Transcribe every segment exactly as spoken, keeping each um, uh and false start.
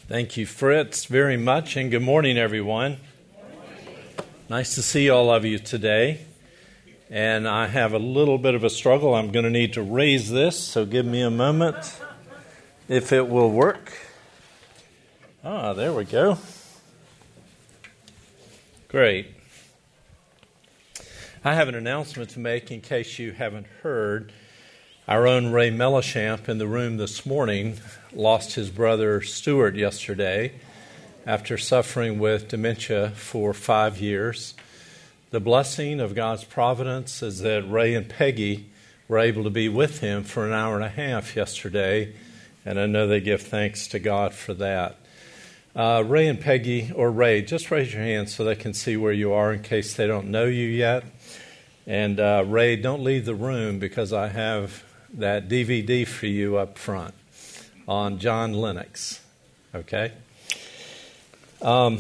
Thank you, Fritz, very much, and good morning, everyone. Nice to see all of you today. And I have a little bit of a struggle. I'm going to need to raise this, so give me a moment if it will work. Ah, there we go. Great. I have an announcement to make in case you haven't heard. Our own Ray Mellichamp in the room this morning lost his brother Stuart yesterday after suffering with dementia for five years. The blessing of God's providence is that Ray and Peggy were able to be with him for an hour and a half yesterday, and I know they give thanks to God for that. Uh, Ray and Peggy, or Ray, just raise your hand so they can see where you are in case they don't know you yet. And uh, Ray, don't leave the room because I have that D V D for you up front on John Lennox, okay? Um,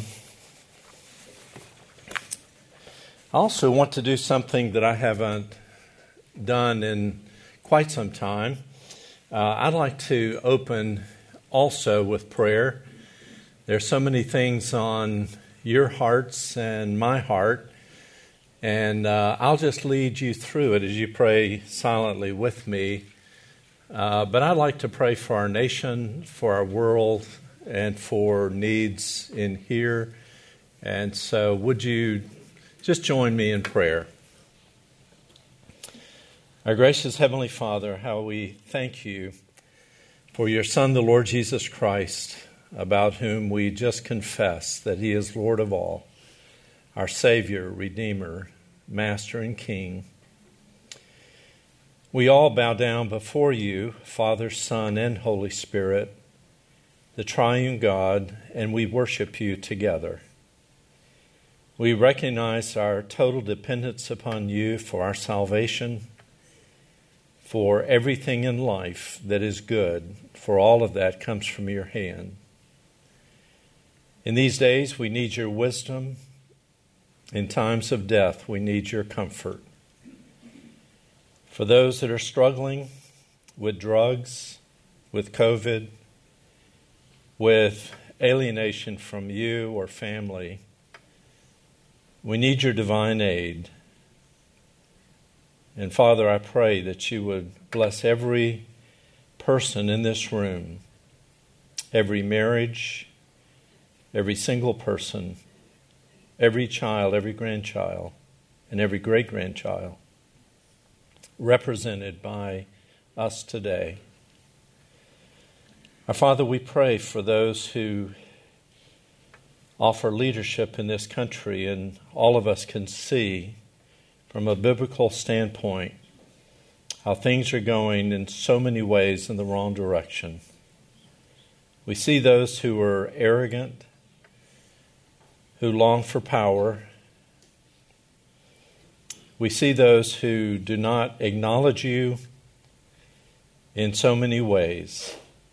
I also want to do something that I haven't done in quite some time. Uh, I'd like to open also with prayer. There's so many things on your hearts and my heart, and uh, I'll just lead you through it as you pray silently with me. Uh, but I'd like to pray for our nation, for our world, and for needs in here. And so would you just join me in prayer? Our gracious Heavenly Father, how we thank you for your Son, the Lord Jesus Christ, about whom we just confess that he is Lord of all, our Savior, Redeemer, Master, and King. We all bow down before you, Father, Son, and Holy Spirit, the triune God, and we worship you together. We recognize our total dependence upon you for our salvation, for everything in life that is good, for all of that comes from your hand. In these days, we need your wisdom. In times of death, we need your comfort. For those that are struggling with drugs, with COVID, with alienation from you or family, we need your divine aid. And Father, I pray that you would bless every person in this room, every marriage, every single person, every child, every grandchild, and every great-grandchild represented by us today. Our Father, we pray for those who offer leadership in this country, and all of us can see from a biblical standpoint how things are going in so many ways in the wrong direction. We see those who are arrogant, who long for power. We see those who do not acknowledge you in so many ways.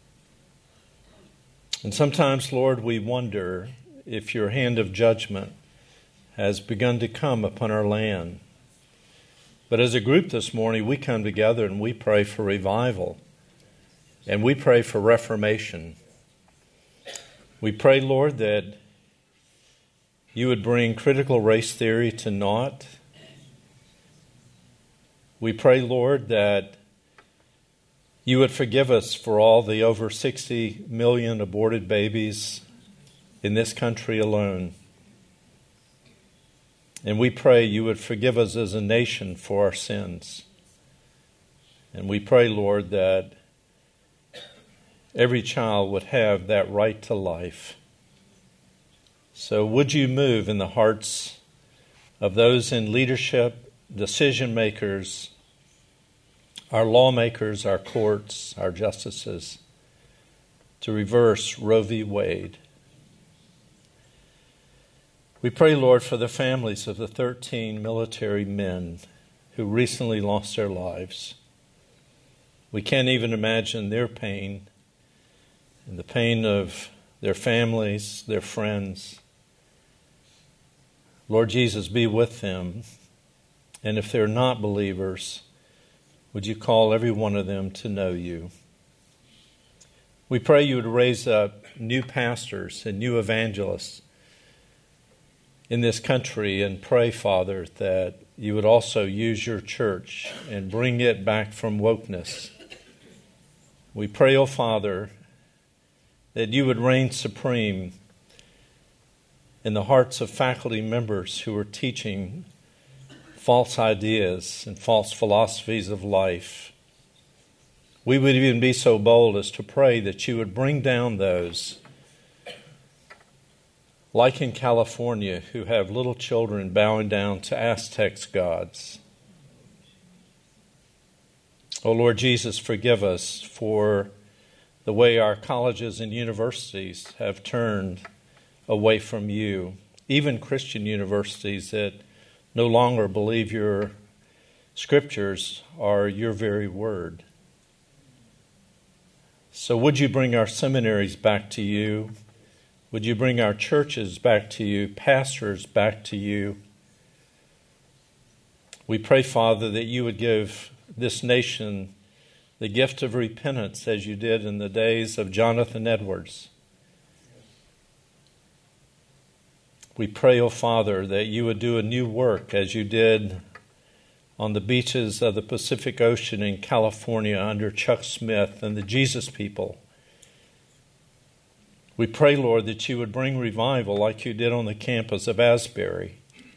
And sometimes, Lord, we wonder if your hand of judgment has begun to come upon our land. But as a group this morning, we come together and we pray for revival. And we pray for reformation. We pray, Lord, that you would bring critical race theory to naught. We pray, Lord, that you would forgive us for all the over sixty million aborted babies in this country alone. And we pray you would forgive us as a nation for our sins. And we pray, Lord, that every child would have that right to life. So would you move in the hearts of those in leadership, decision makers, our lawmakers, our courts, our justices, to reverse Roe v. Wade. We pray, Lord, for the families of the thirteen military men who recently lost their lives. We can't even imagine their pain and the pain of their families, their friends. Lord Jesus, be with them. And if they're not believers, would you call every one of them to know you? We pray you would raise up new pastors and new evangelists in this country, and pray, Father, that you would also use your church and bring it back from wokeness. We pray, O Father, that you would reign supreme in the hearts of faculty members who are teaching false ideas and false philosophies of life. We would even be so bold as to pray that you would bring down those, like in California, who have little children bowing down to Aztec gods. Oh Lord Jesus, forgive us for the way our colleges and universities have turned away from you, even Christian universities that no longer believe your scriptures are your very word. So would you bring our seminaries back to you? Would you bring our churches back to you, pastors back to you? We pray, Father, that you would give this nation the gift of repentance as you did in the days of Jonathan Edwards. We pray, O Father, that you would do a new work as you did on the beaches of the Pacific Ocean in California under Chuck Smith and the Jesus people. We pray, Lord, that you would bring revival like you did on the campus of Asbury.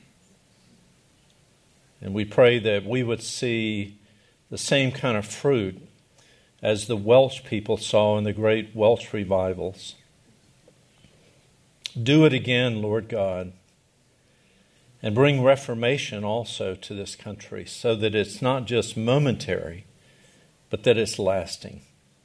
And we pray that we would see the same kind of fruit as the Welsh people saw in the great Welsh revivals. Do it again, Lord God, and bring reformation also to this country so that it's not just momentary, but that it's lasting.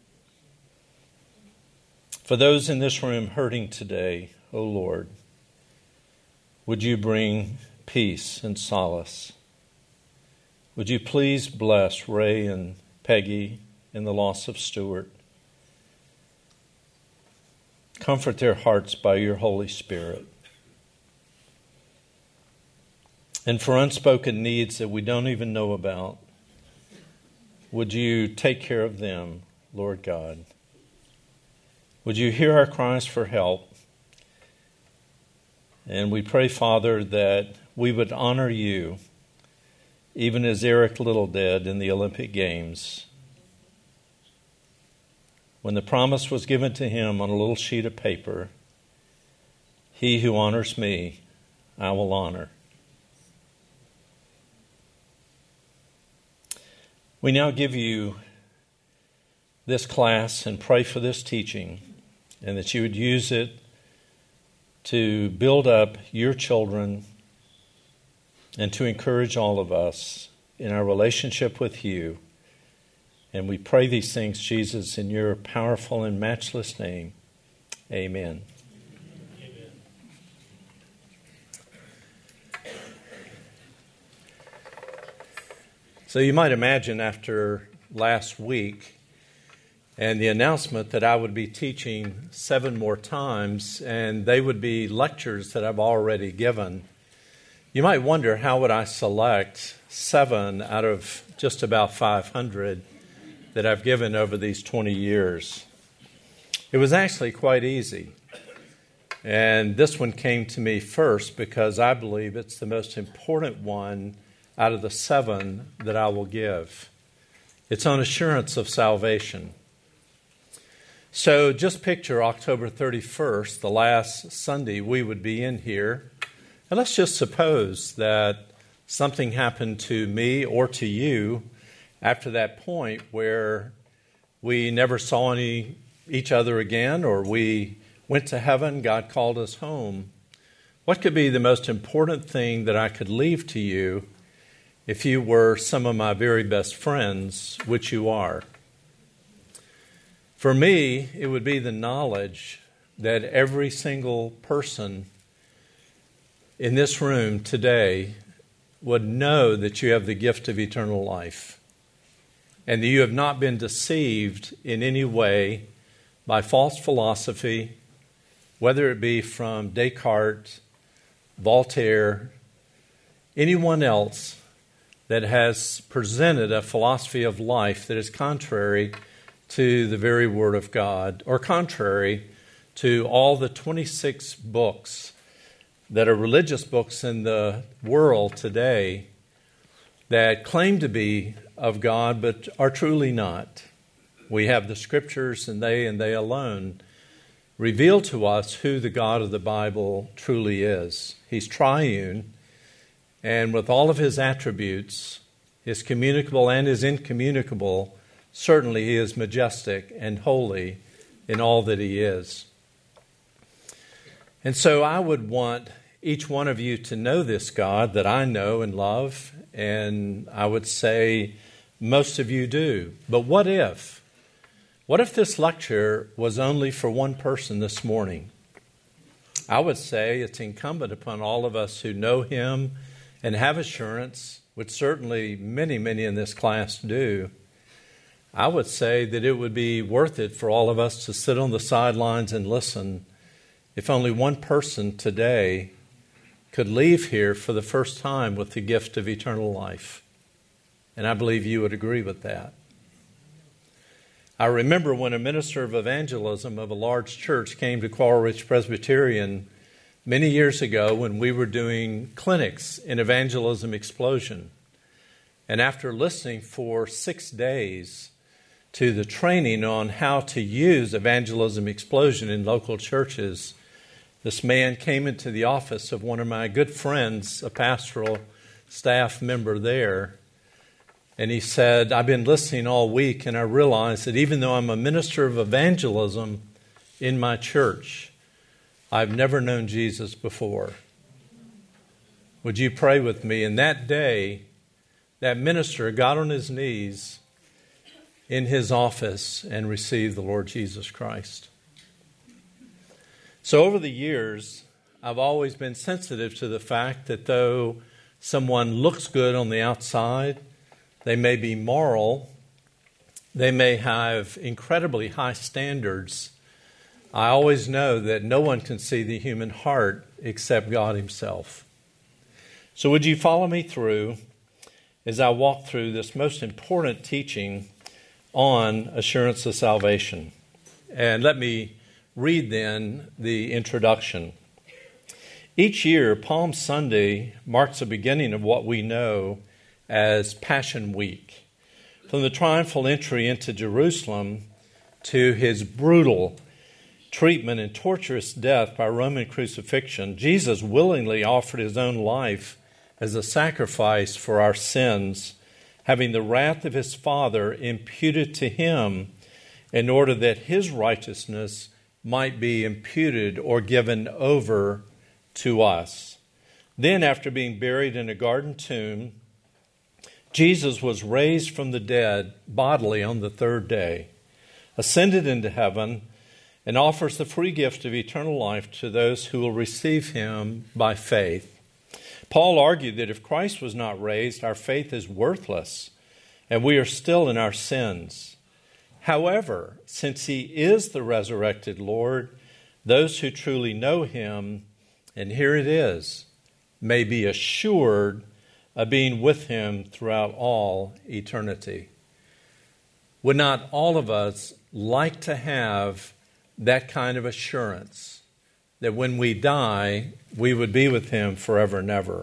For those in this room hurting today, O Lord, would you bring peace and solace? Would you please bless Ray and Peggy in the loss of Stuart? Comfort their hearts by your Holy Spirit. And for unspoken needs that we don't even know about, would you take care of them, Lord God? Would you hear our cries for help? And we pray, Father, that we would honor you, even as Eric Little did in the Olympic Games. When the promise was given to him on a little sheet of paper, he who honors me, I will honor. We now give you this class and pray for this teaching, and that you would use it to build up your children and to encourage all of us in our relationship with you. And we pray these things, Jesus, in your powerful and matchless name. Amen. Amen. So you might imagine after last week and the announcement that I would be teaching seven more times, and they would be lectures that I've already given, you might wonder, how would I select seven out of just about five hundred that I've given over these twenty years? It was actually quite easy. And this one came to me first because I believe it's the most important one out of the seven that I will give. It's on assurance of salvation. So just picture October thirty-first, the last Sunday we would be in here. And let's just suppose that something happened to me or to you after that point where we never saw any each other again, or we went to heaven, God called us home. What could be the most important thing that I could leave to you if you were some of my very best friends, which you are? For me, it would be the knowledge that every single person in this room today would know that you have the gift of eternal life, and that you have not been deceived in any way by false philosophy, whether it be from Descartes, Voltaire, anyone else that has presented a philosophy of life that is contrary to the very Word of God, or contrary to all the twenty-six books that are religious books in the world today that claim to be of God but are truly not. We have the Scriptures, and they and they alone reveal to us who the God of the Bible truly is. He's triune, and with all of his attributes, his communicable and his incommunicable, certainly he is majestic and holy in all that he is. And so I would want each one of you to know this God that I know and love, and I would say most of you do. But what if? What if this lecture was only for one person this morning? I would say it's incumbent upon all of us who know him and have assurance, which certainly many, many in this class do. I would say that it would be worth it for all of us to sit on the sidelines and listen if only one person today could leave here for the first time with the gift of eternal life. And I believe you would agree with that. I remember when a minister of evangelism of a large church came to Coral Ridge Presbyterian many years ago when we were doing clinics in Evangelism Explosion. And after listening for six days to the training on how to use Evangelism Explosion in local churches, this man came into the office of one of my good friends, a pastoral staff member there, and he said, I've been listening all week, and I realized that even though I'm a minister of evangelism in my church, I've never known Jesus before. Would you pray with me? And that day, that minister got on his knees in his office and received the Lord Jesus Christ. So over the years, I've always been sensitive to the fact that though someone looks good on the outside, they may be moral, they may have incredibly high standards, I always know that no one can see the human heart except God himself. So would you follow me through as I walk through this most important teaching on assurance of salvation? And let me read then the introduction. Each year, Palm Sunday marks the beginning of what we know as Passion Week. From the triumphal entry into Jerusalem to his brutal treatment and torturous death by Roman crucifixion, Jesus willingly offered his own life as a sacrifice for our sins, having the wrath of his Father imputed to him in order that his righteousness might be imputed or given over to us. Then, after being buried in a garden tomb, Jesus was raised from the dead bodily on the third day, ascended into heaven, and offers the free gift of eternal life to those who will receive him by faith. Paul argued that if Christ was not raised, our faith is worthless, and we are still in our sins. However, since he is the resurrected Lord, those who truly know him, and here it is, may be assured of being with him throughout all eternity. Would not all of us like to have that kind of assurance that when we die, we would be with him forever and ever?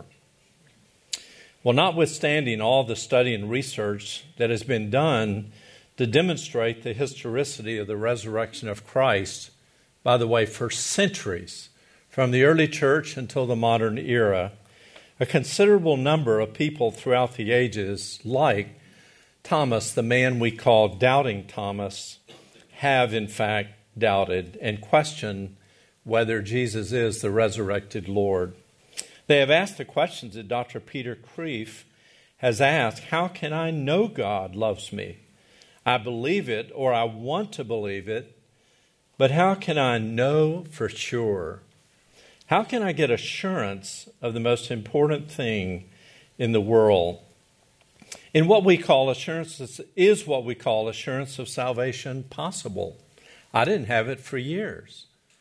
Well, notwithstanding all the study and research that has been done to demonstrate the historicity of the resurrection of Christ, by the way, for centuries, from the early church until the modern era, a considerable number of people throughout the ages, like Thomas, the man we call Doubting Thomas, have in fact doubted and questioned whether Jesus is the resurrected Lord. They have asked the questions that Doctor Peter Kreeft has asked: how can I know God loves me? I believe it, or I want to believe it, but how can I know for sure? How can I get assurance of the most important thing in the world? In what we call assurance, is what we call assurance of salvation possible? I didn't have it for years.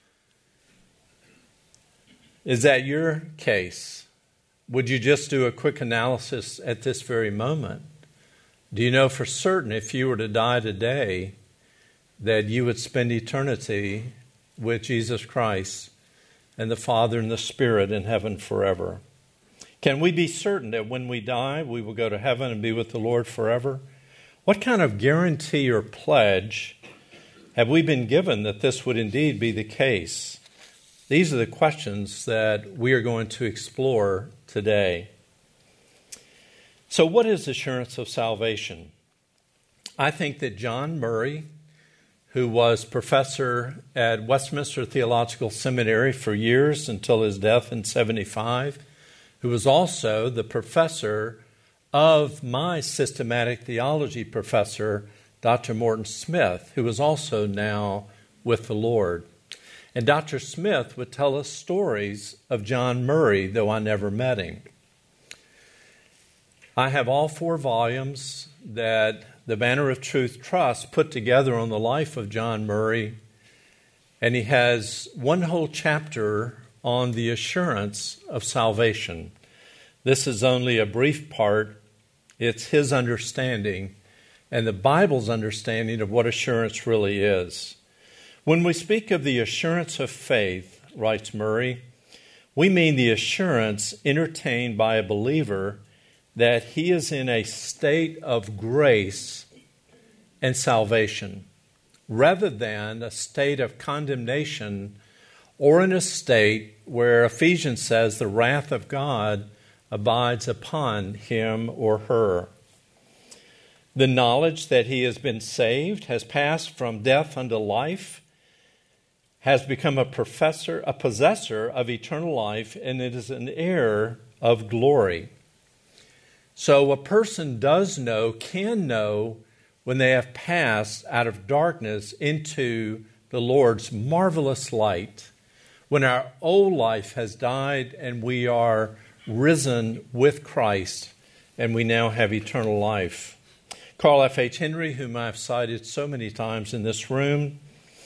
Is that your case? Would you just do a quick analysis at this very moment? Do you know for certain if you were to die today that you would spend eternity with Jesus Christ and the Father and the Spirit in heaven forever. Can we be certain that when we die, we will go to heaven and be with the Lord forever? What kind of guarantee or pledge have we been given that this would indeed be the case? These are the questions that we are going to explore today. So what is assurance of salvation? I think that John Murray, who was professor at Westminster Theological Seminary for years until his death in seventy-five, who was also the professor of my systematic theology professor, Doctor Morton Smith, who is also now with the Lord. And Doctor Smith would tell us stories of John Murray, though I never met him. I have all four volumes that the Banner of Truth Trust put together on the life of John Murray, and he has one whole chapter on the assurance of salvation. This is only a brief part. It's his understanding and the Bible's understanding of what assurance really is. When we speak of the assurance of faith, writes Murray, we mean the assurance entertained by a believer that he is in a state of grace and salvation, rather than a state of condemnation or in a state where Ephesians says the wrath of God abides upon him or her. The knowledge that he has been saved, has passed from death unto life, has become a professor, a possessor of eternal life, and it is an heir of glory. So a person does know, can know, when they have passed out of darkness into the Lord's marvelous light, when our old life has died and we are risen with Christ and we now have eternal life. Carl F. H. Henry, whom I've cited so many times in this room,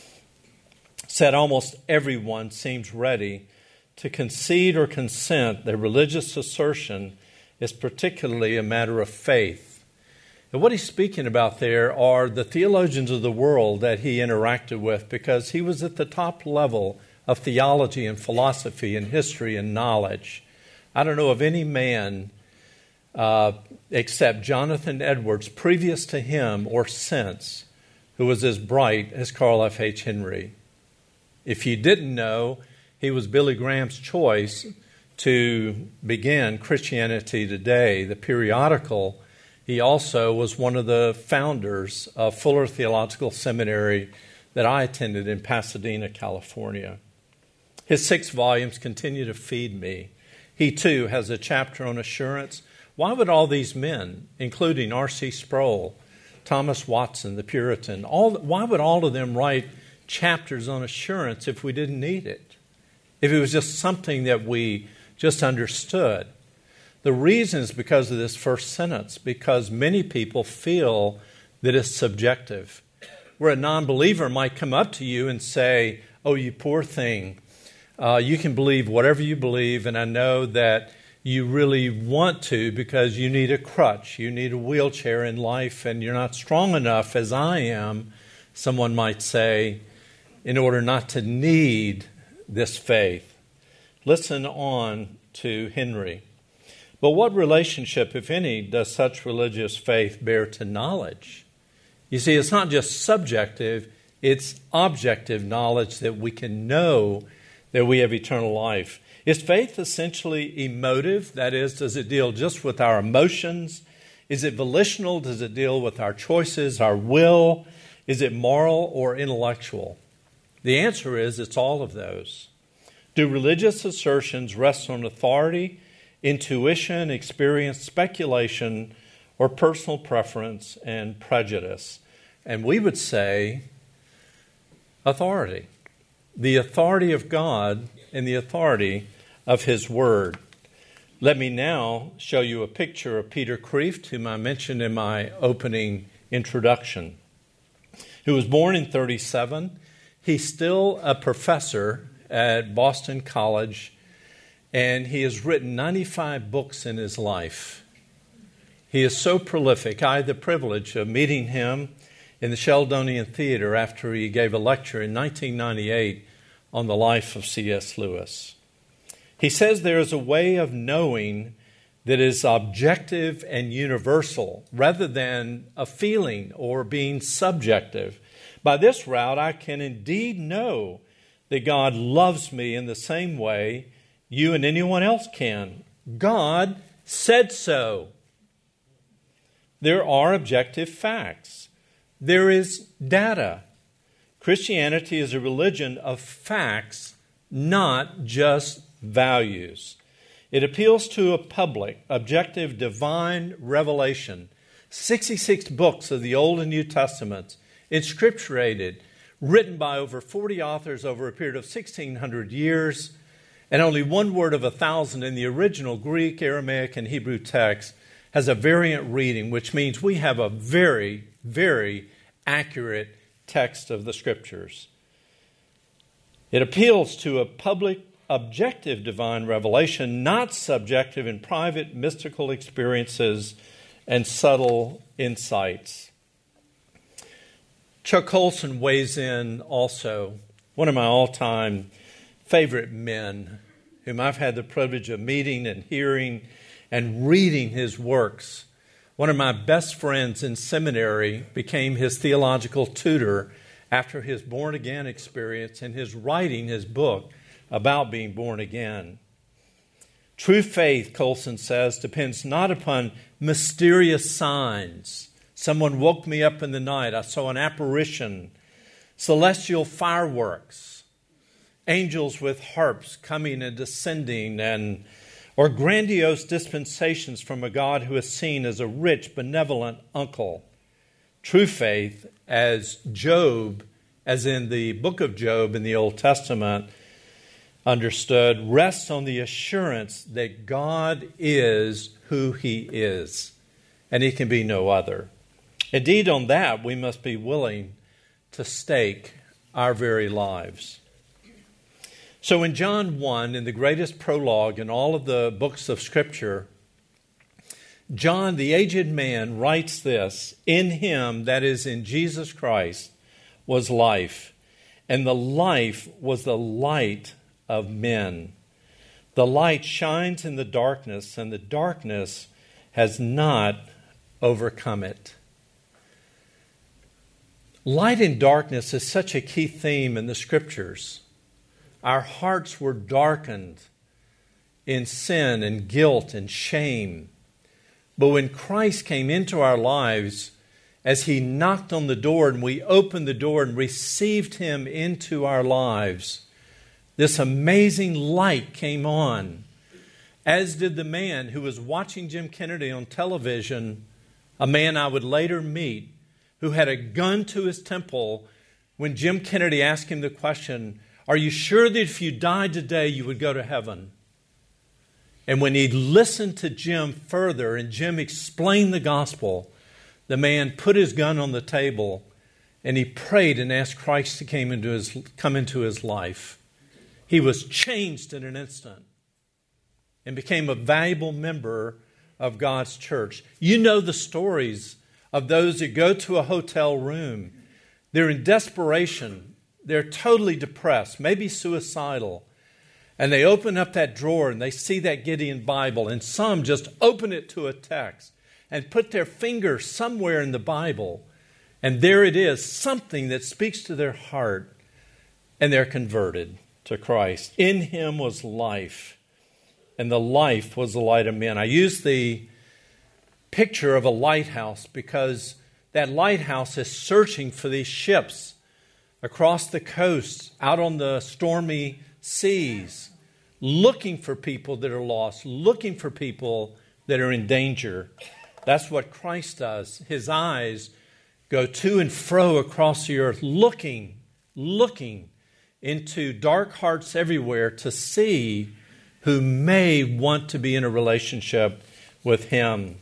said almost everyone seems ready to concede or consent that religious assertion is particularly a matter of faith. And what he's speaking about there are the theologians of the world that he interacted with, because he was at the top level of theology and philosophy and history and knowledge. I don't know of any man uh, except Jonathan Edwards, previous to him or since, who was as bright as Carl F. H. Henry. If you didn't know, he was Billy Graham's choice to begin Christianity Today, the periodical. He also was one of the founders of Fuller Theological Seminary that I attended in Pasadena, California. His six volumes continue to feed me. He, too, has a chapter on assurance. Why would all these men, including R C Sproul, Thomas Watson, the Puritan, all, why would all of them write chapters on assurance if we didn't need it? If it was just something that we just understood? The reason is because of this first sentence, because many people feel that it's subjective. Where a non-believer might come up to you and say, oh, you poor thing, uh, you can believe whatever you believe, and I know that you really want to because you need a crutch, you need a wheelchair in life, and you're not strong enough as I am, someone might say, in order not to need this faith. Listen on to Henry. But what relationship, if any, does such religious faith bear to knowledge? You see, it's not just subjective, it's objective knowledge that we can know that we have eternal life. Is faith essentially emotive? That is, does it deal just with our emotions? Is it volitional? Does it deal with our choices, our will? Is it moral or intellectual? The answer is it's all of those. Do religious assertions rest on authority, intuition, experience, speculation, or personal preference and prejudice? And we would say authority. The authority of God and the authority of His Word. Let me now show you a picture of Peter Kreeft, whom I mentioned in my opening introduction, who was born in thirty-seven. He's still a professor at Boston College, and he has written ninety-five books in his life. He is so prolific. I had the privilege of meeting him in the Sheldonian Theater after he gave a lecture in nineteen ninety-eight on the life of C S Lewis. He says there is a way of knowing that is objective and universal rather than a feeling or being subjective. By this route, I can indeed know that God loves me in the same way you and anyone else can. God said so. There are objective facts. There is data. Christianity is a religion of facts, not just values. It appeals to a public, objective, divine revelation. sixty-six books of the Old and New Testaments, inscripturated, written by over forty authors over a period of sixteen hundred years, and only one word of a thousand in the original Greek, Aramaic, and Hebrew text has a variant reading, which means we have a very, very accurate text of the Scriptures. It appeals to a public, objective divine revelation, not subjective and private mystical experiences and subtle insights. Chuck Colson weighs in also, one of my all-time favorite men, whom I've had the privilege of meeting and hearing and reading his works. One of my best friends in seminary became his theological tutor after his born-again experience and his writing his book about being born again. True faith, Colson says, depends not upon mysterious signs. Someone woke me up in the night. I saw an apparition, celestial fireworks, angels with harps coming and descending, and or grandiose dispensations from a God who is seen as a rich, benevolent uncle. True faith, as Job, as in the book of Job in the Old Testament, understood, rests on the assurance that God is who He is, and He can be no other. Indeed, on that, we must be willing to stake our very lives. So in John one, in the greatest prologue in all of the books of Scripture, John, the aged man, writes this: "In Him, that is in Jesus Christ, was life, and the life was the light of men. The light shines in the darkness, and the darkness has not overcome it." Light and darkness is such a key theme in the Scriptures. Our hearts were darkened in sin and guilt and shame. But when Christ came into our lives, as He knocked on the door and we opened the door and received Him into our lives, this amazing light came on, as did the man who was watching Jim Kennedy on television, a man I would later meet, who had a gun to his temple when Jim Kennedy asked him the question, "Are you sure that if you died today you would go to heaven?" And when he listened to Jim further and Jim explained the gospel, the man put his gun on the table and he prayed and asked Christ to come into his, come into his life. He was changed in an instant and became a valuable member of God's church. You know the stories of those that go to a hotel room. They're in desperation. They're totally depressed, maybe suicidal. And they open up that drawer and they see that Gideon Bible, and some just open it to a text and put their finger somewhere in the Bible. And there it is, something that speaks to their heart, and they're converted to Christ. In Him was life, and the life was the light of men. I use the picture of a lighthouse because that lighthouse is searching for these ships across the coast, out on the stormy seas, looking for people that are lost, looking for people that are in danger. That's what Christ does. His eyes go to and fro across the earth, looking, looking into dark hearts everywhere to see who may want to be in a relationship with Him.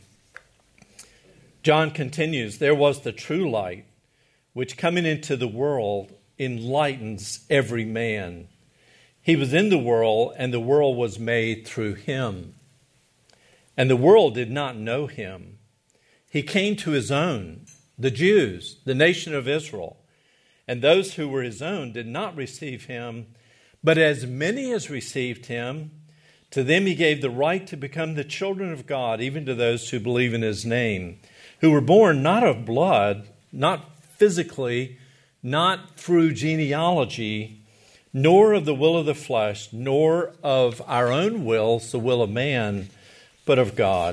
John continues, "There was the true light, which coming into the world enlightens every man. He was in the world, and the world was made through Him. And the world did not know Him. He came to His own, the Jews, the nation of Israel. And those who were His own did not receive Him. But as many as received him, to them he gave the right to become the children of God, even to those who believe in his name, who were born not of blood, not physically, not through genealogy, nor of the will of the flesh, nor of our own wills, the will of man, but of God.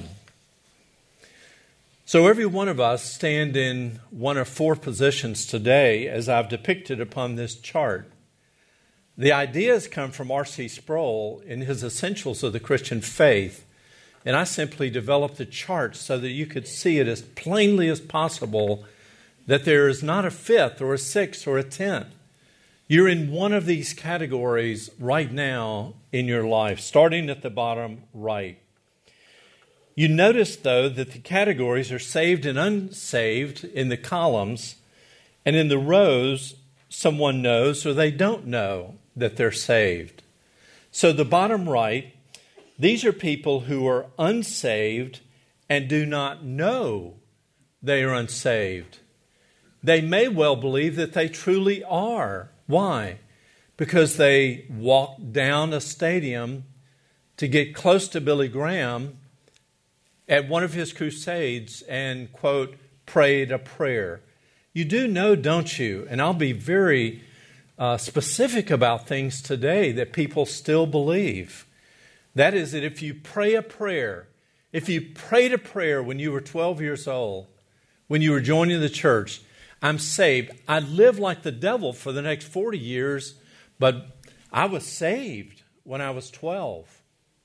So every one of us stand in one of four positions today, as I've depicted upon this chart. The ideas come from R C Sproul in his Essentials of the Christian Faith, and I simply developed the chart so that you could see it as plainly as possible, that there is not a fifth or a sixth or a tenth. You're in one of these categories right now in your life, starting at the bottom right. You notice, though, that the categories are saved and unsaved in the columns, and in the rows, someone knows or they don't know that they're saved. So the bottom right, these are people who are unsaved and do not know they are unsaved. They may well believe that they truly are. Why? Because they walked down a stadium to get close to Billy Graham at one of his crusades and, quote, prayed a prayer. You do know, don't you? And I'll be very uh, specific about things today that people still believe. That is that if you pray a prayer, if you prayed a prayer when you were twelve years old, when you were joining the church, I'm saved. I lived like the devil for the next forty years, but I was saved when I was twelve.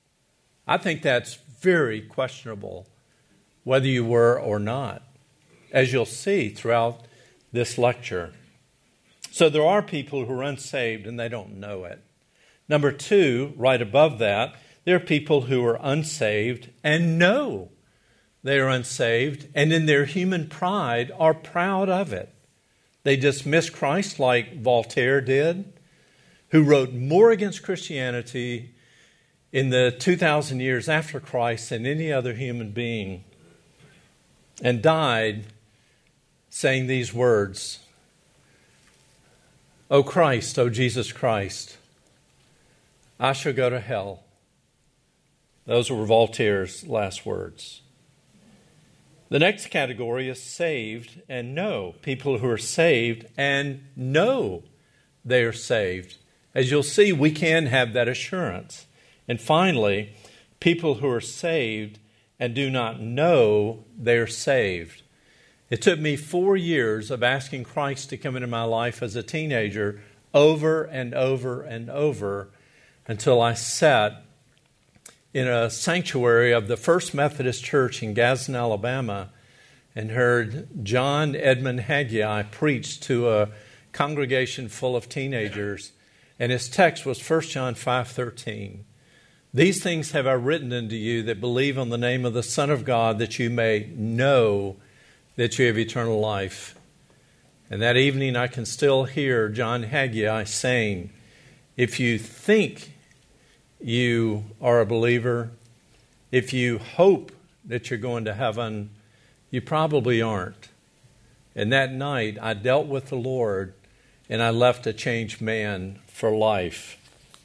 I think that's very questionable, whether you were or not, as you'll see throughout this lecture. So there are people who are unsaved and they don't know it. Number two, right above that, there are people who are unsaved and know they are unsaved, and in their human pride are proud of it. They dismiss Christ like Voltaire did, who wrote more against Christianity in the two thousand years after Christ than any other human being, and died saying these words, "O Christ, O Jesus Christ, I shall go to hell." Those were Voltaire's last words. The next category is saved and know. People who are saved and know they are saved. As you'll see, we can have that assurance. And finally, people who are saved and do not know they're saved. It took me four years of asking Christ to come into my life as a teenager over and over and over until I sat in a sanctuary of the First Methodist Church in Gadsden, Alabama, and heard John Edmund Haggai preach to a congregation full of teenagers. And his text was First John five thirteen. "These things have I written unto you that believe on the name of the Son of God, that you may know that you have eternal life." And that evening I can still hear John Haggai saying, if you think you are a believer, if you hope that you're going to heaven, you probably aren't. And that night I dealt with the Lord and I left a changed man for life.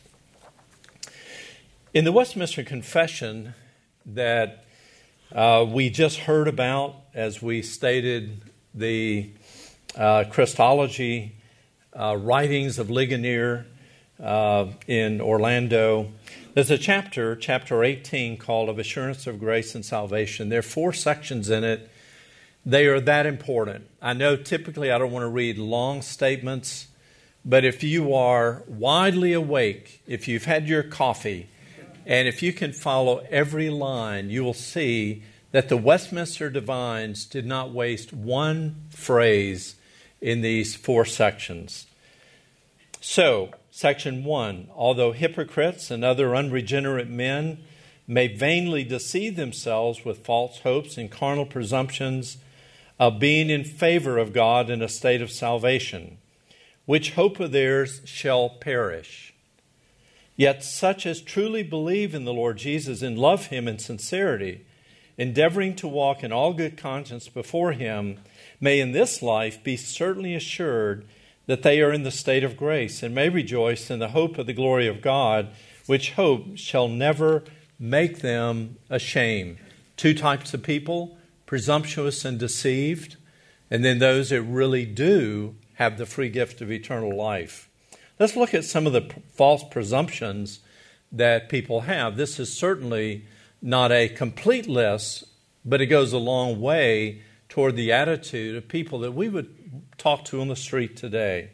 In the Westminster Confession that uh, we just heard about as we stated the uh, Christology uh, writings of Ligonier uh, in Orlando, there's a chapter, chapter eighteen, called Of Assurance of Grace and Salvation. There are four sections in it. They are that important. I know typically I don't want to read long statements, but if you are widely awake, if you've had your coffee, and if you can follow every line, you will see that the Westminster Divines did not waste one phrase in these four sections. So, section one, although hypocrites and other unregenerate men may vainly deceive themselves with false hopes and carnal presumptions of being in favor of God in a state of salvation, which hope of theirs shall perish. Yet such as truly believe in the Lord Jesus and love him in sincerity, endeavoring to walk in all good conscience before him, may in this life be certainly assured that they are in the state of grace and may rejoice in the hope of the glory of God, which hope shall never make them ashamed. Two types of people, presumptuous and deceived, and then those that really do have the free gift of eternal life. Let's look at some of the p- false presumptions that people have. This is certainly not a complete list, but it goes a long way toward the attitude of people that we would talk to on the street today.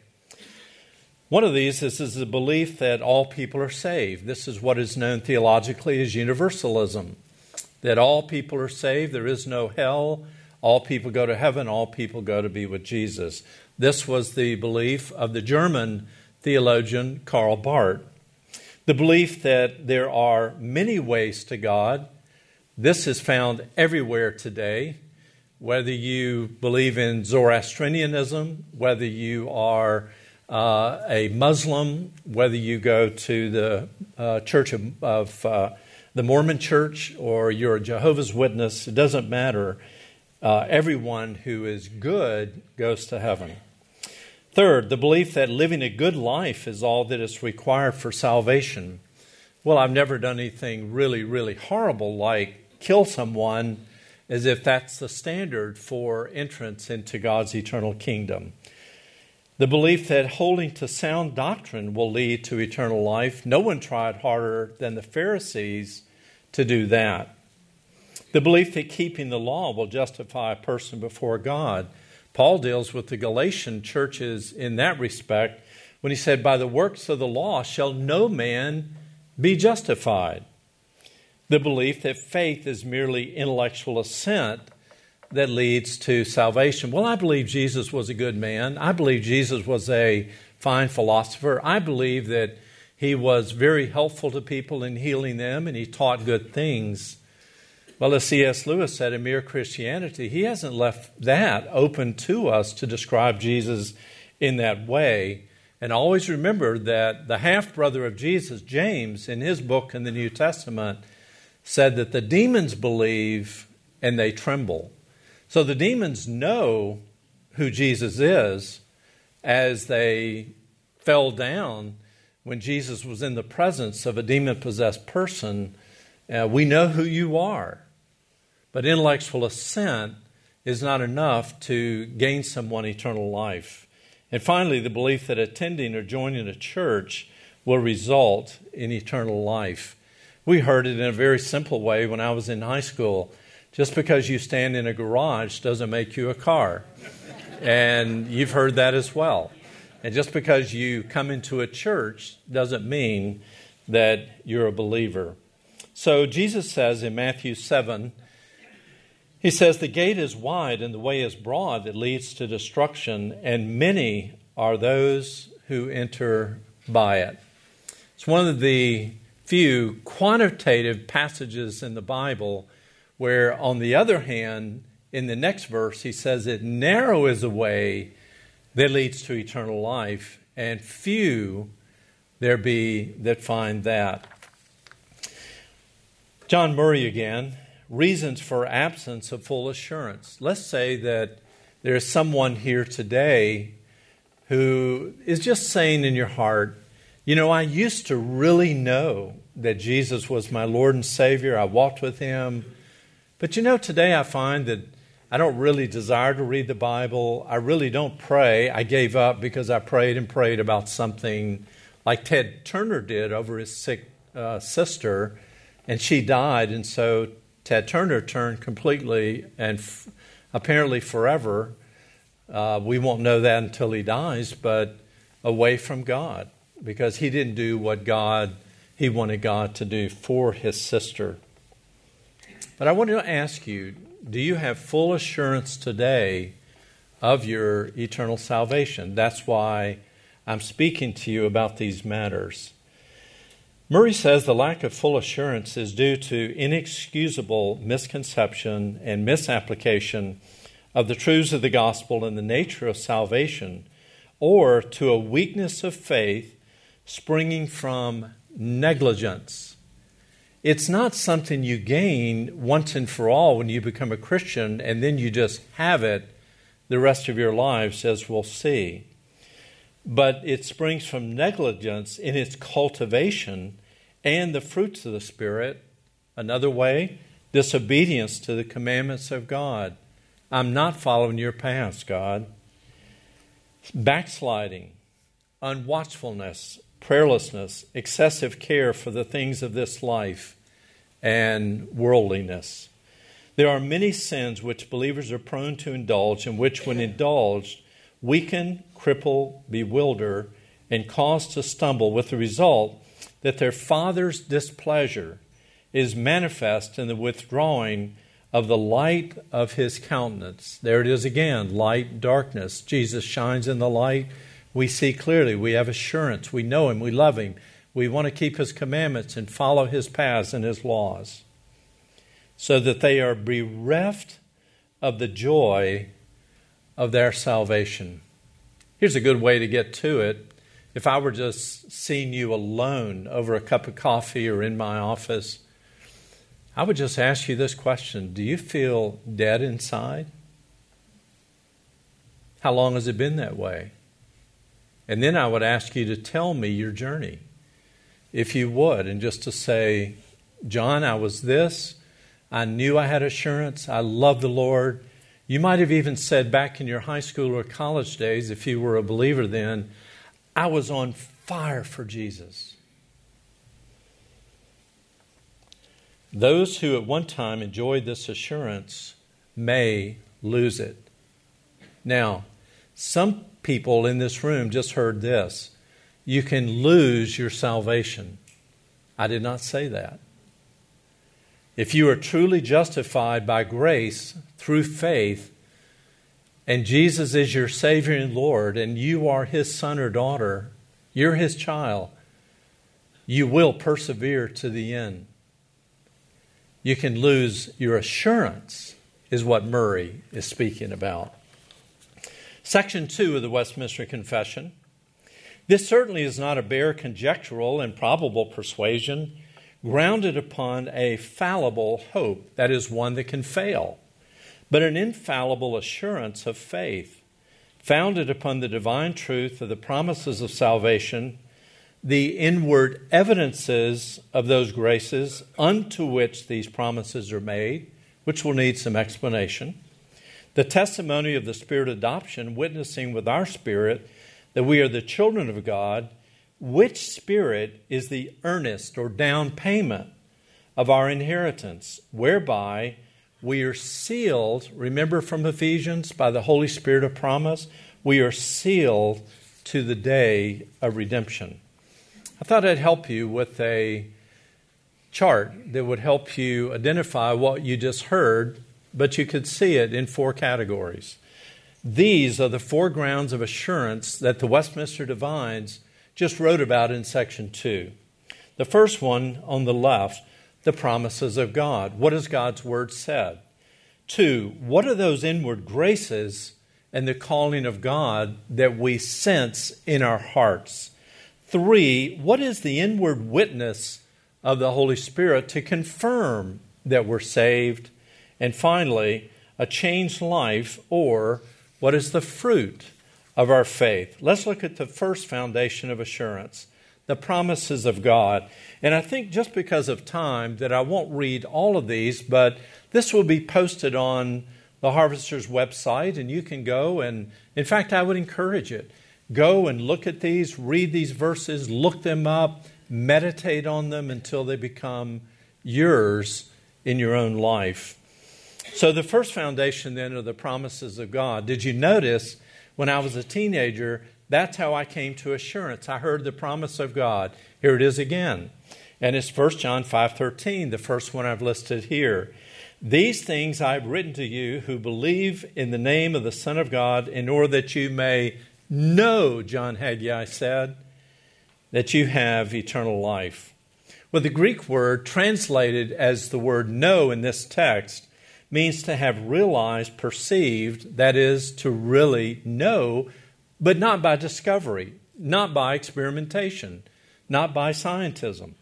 One of these is, is the belief that all people are saved. This is what is known theologically as universalism, that all people are saved, there is no hell, all people go to heaven, all people go to be with Jesus. This was the belief of the German theologian Karl Barth. The belief that there are many ways to God. This is found everywhere today, whether you believe in Zoroastrianism, whether you are uh, a Muslim, whether you go to the uh, Church of, of uh, the Mormon Church, or you're a Jehovah's Witness. It doesn't matter. Uh, everyone who is good goes to heaven. Third, the belief that living a good life is all that is required for salvation. Well, I've never done anything really, really horrible like kill someone, as if that's the standard for entrance into God's eternal kingdom. The belief that holding to sound doctrine will lead to eternal life. No one tried harder than the Pharisees to do that. The belief that keeping the law will justify a person before God. Paul deals with the Galatian churches in that respect when he said, by the works of the law shall no man be justified. The belief that faith is merely intellectual assent that leads to salvation. Well, I believe Jesus was a good man. I believe Jesus was a fine philosopher. I believe that he was very helpful to people in healing them, and he taught good things. Well, as C S Lewis said in Mere Christianity, he hasn't left that open to us to describe Jesus in that way. And always remember that the half-brother of Jesus, James, in his book in the New Testament, said that the demons believe and they tremble. So the demons know who Jesus is as they fell down when Jesus was in the presence of a demon-possessed person. Uh, we know who you are. But intellectual assent is not enough to gain someone eternal life. And finally, the belief that attending or joining a church will result in eternal life. We heard it in a very simple way when I was in high school. Just because you stand in a garage doesn't make you a car. And you've heard that as well. And just because you come into a church doesn't mean that you're a believer. So Jesus says in Matthew seven, he says, the gate is wide and the way is broad that leads to destruction, and many are those who enter by it. It's one of the few quantitative passages in the Bible where, on the other hand, in the next verse, he says that narrow is a way that leads to eternal life, and few there be that find that. John Murray again, reasons for absence of full assurance. Let's say that there is someone here today who is just saying in your heart, you know, I used to really know that Jesus was my Lord and Savior. I walked with him. But you know, today I find that I don't really desire to read the Bible. I really don't pray. I gave up because I prayed and prayed about something like Ted Turner did over his sick uh, sister, and she died. And so Ted Turner turned completely and f- apparently forever. Uh, we won't know that until he dies, but away from God, because he didn't do what God, he wanted God to do for his sister. But I want to ask you, do you have full assurance today of your eternal salvation? That's why I'm speaking to you about these matters. Murray says the lack of full assurance is due to inexcusable misconception and misapplication of the truths of the gospel and the nature of salvation, or to a weakness of faith springing from negligence. It's not something you gain once and for all when you become a Christian and then you just have it the rest of your lives, as we'll see. but it springs from negligence in its cultivation and the fruits of the Spirit. Another way, disobedience to the commandments of God. I'm not following your paths, God. Backsliding, unwatchfulness, prayerlessness, excessive care for the things of this life, and worldliness. There are many sins which believers are prone to indulge, and which, when indulged, weaken, cripple, bewilder, and cause to stumble, with the result that their Father's displeasure is manifest in the withdrawing of the light of His countenance. There it is again, light, darkness. Jesus shines in the light. We see clearly. We have assurance. We know Him. We love Him. We want to keep His commandments and follow His paths and His laws, so that they are bereft of the joy of their salvation. Here's a good way to get to it. If I were just seeing you alone over a cup of coffee or in my office, I would just ask you this question. Do you feel dead inside? How long has it been that way? And then I would ask you to tell me your journey, if you would, and just to say, John, I was this. I knew I had assurance. I love the Lord. You might have even said back in your high school or college days, if you were a believer then, I was on fire for Jesus. Those who at one time enjoyed this assurance may lose it. Now, some people in this room just heard this. You can lose your salvation. I did not say that. If you are truly justified by grace through faith, and Jesus is your Savior and Lord, and you are His son or daughter, you're His child, you will persevere to the end. You can lose your assurance, is what Murray is speaking about. Section two of the Westminster Confession. This certainly is not a bare conjectural and probable persuasion grounded upon a fallible hope, that is, one that can fail, but an infallible assurance of faith, founded upon the divine truth of the promises of salvation, the inward evidences of those graces unto which these promises are made, which will need some explanation, the testimony of the Spirit adoption, witnessing with our spirit that we are the children of God, which Spirit is the earnest or down payment of our inheritance, whereby we are sealed, remember from Ephesians, by the Holy Spirit of promise, we are sealed to the day of redemption. I thought I'd help you with a chart that would help you identify what you just heard, but you could see it in four categories. These are the four grounds of assurance that the Westminster Divines just wrote about in section two. The first one on the left, the promises of God. What has God's word said? Two, what are those inward graces and the calling of God that we sense in our hearts? Three, what is the inward witness of the Holy Spirit to confirm that we're saved? And finally, a changed life, or what is the fruit of our faith? Let's look at the first foundation of assurance, the promises of God. And I think just because of time that I won't read all of these, but this will be posted on the Harvester's website, and you can go and, in fact, I would encourage it. Go and look at these, read these verses, look them up, meditate on them until they become yours in your own life. So the first foundation then are the promises of God. Did you notice when I was a teenager, that's how I came to assurance. I heard the promise of God. Here it is again. And it's First John five thirteen, the first one I've listed here. These things I've written to you who believe in the name of the Son of God, in order that you may know, John Haggai said, that you have eternal life. Well, the Greek word translated as the word know in this text means to have realized, perceived, that is, to really know, but not by discovery, not by experimentation, not by scientism.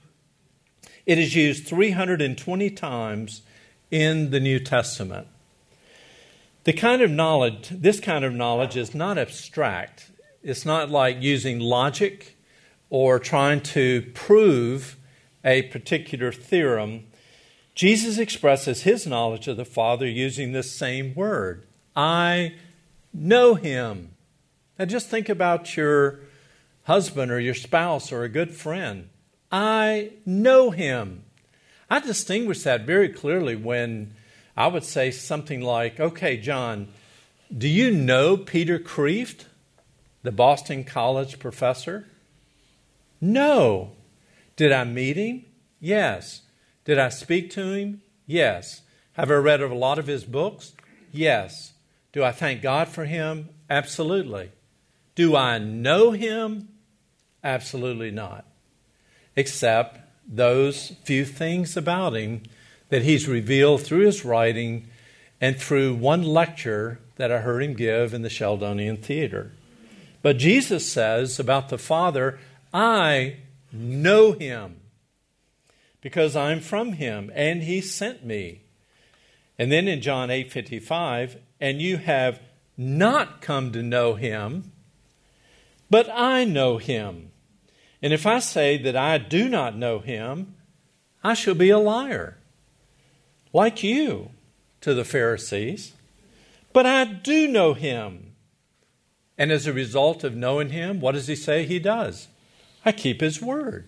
It is used three hundred twenty times in the New Testament. The kind of knowledge, this kind of knowledge is not abstract. It's not like using logic or trying to prove a particular theorem. Jesus expresses his knowledge of the Father using this same word. I know him. Now just think about your husband or your spouse or a good friend. I know him. I distinguish that very clearly when I would say something like, okay, John, do you know Peter Kreeft, the Boston College professor? No. Did I meet him? Yes. Did I speak to him? Yes. Have I read a lot of his books? Yes. Do I thank God for him? Absolutely. Do I know him? Absolutely not. Except those few things about him that he's revealed through his writing and through one lecture that I heard him give in the Sheldonian Theater. But Jesus says about the Father, I know him because I'm from him and he sent me. And then in John eight fifty-five, and you have not come to know him, but I know him. And if I say that I do not know him, I shall be a liar, like you to the Pharisees. But I do know him. And as a result of knowing him, what does he say he does? I keep his word.